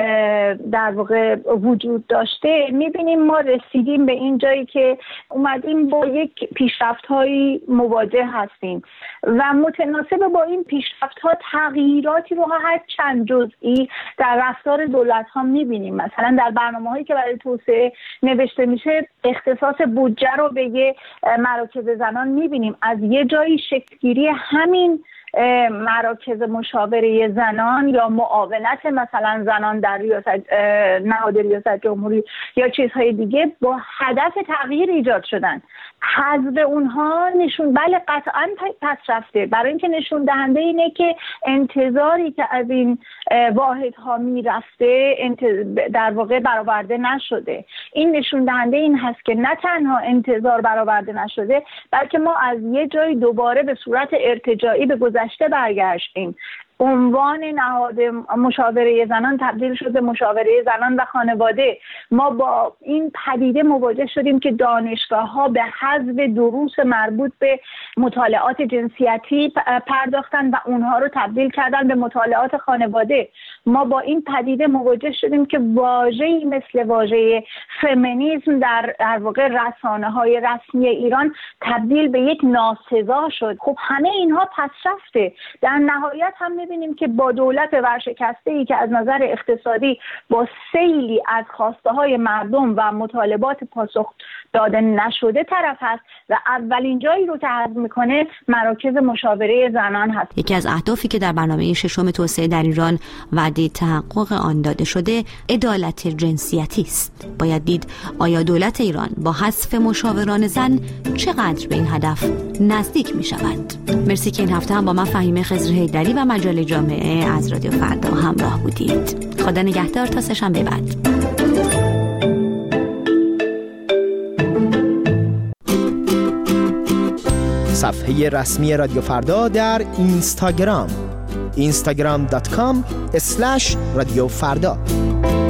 Speaker 21: در واقع وجود داشته، میبینیم ما رسیدیم به این جایی که اومدیم با یک پیشرفت‌هایی مواجه هستیم و متناسب با این پیشرفت‌ها تغییراتی رو هر چند جزئی در رفتار دولت‌ها میبینیم. مثلا در برنامه‌هایی که برای توسعه نوشته میشه اختصاص بودجه رو به یه مراکز زنان میبینیم. از یه جایی شکل‌گیری همین مراکز مشاوره زنان یا معاونت مثلا زنان در ریاست نهاد ریاست جمهوری یا چیزهای دیگه با هدف تغییر ایجاد شدن. حذف اونها نشون بله قطعا پس رفته، برای اینکه نشون دهنده اینه که انتظاری که از این واحدها میرفته در واقع برآورده نشده. این نشون دهنده این هست که نه تنها انتظار برآورده نشده، بلکه ما از یه جای دوباره به صورت ارتجاعی به گذشته برگشتیم. عنوان نهاد مشاوره زنان تبدیل شد به مشاوره زنان و خانواده. ما با این پدیده مواجه شدیم که دانشگاه‌ها به حذف دروس مربوط به مطالعات جنسیتی پرداختن و اونها رو تبدیل کردن به مطالعات خانواده. ما با این پدیده مواجه شدیم که واژه‌ای مثل واژه فمینیسم در در واقع رسانه‌های رسمی ایران تبدیل به یک ناسزا شد. خب همه اینها پسرفته. در نهایت هم می‌بینیم که با دولت ورشکسته‌ای که از نظر اقتصادی با سیلی از خواسته‌های مردم و مطالبات پاسخ داده نشده طرف هست و اولین جایی رو که حذف میکنه مراکز مشاوره زنان هست.
Speaker 20: یکی از اهدافی که در برنامه ششم توسعه در ایران وعده تحقق آن داده شده عدالت جنسیتی است. باید دید آیا دولت ایران با حذف مشاوران زن چقدر به این هدف نزدیک می شود. مرسی که این هفته هم با من فهیمه خضر حیدری و مجله جامعه از رادیو فردا همراه بودید. خدا نگهدار تا سه‌شنبه بعد.
Speaker 10: صفحه رسمی رادیو فردا در اینستاگرام اینستاگرام دات کام اسلش رادیو فردا.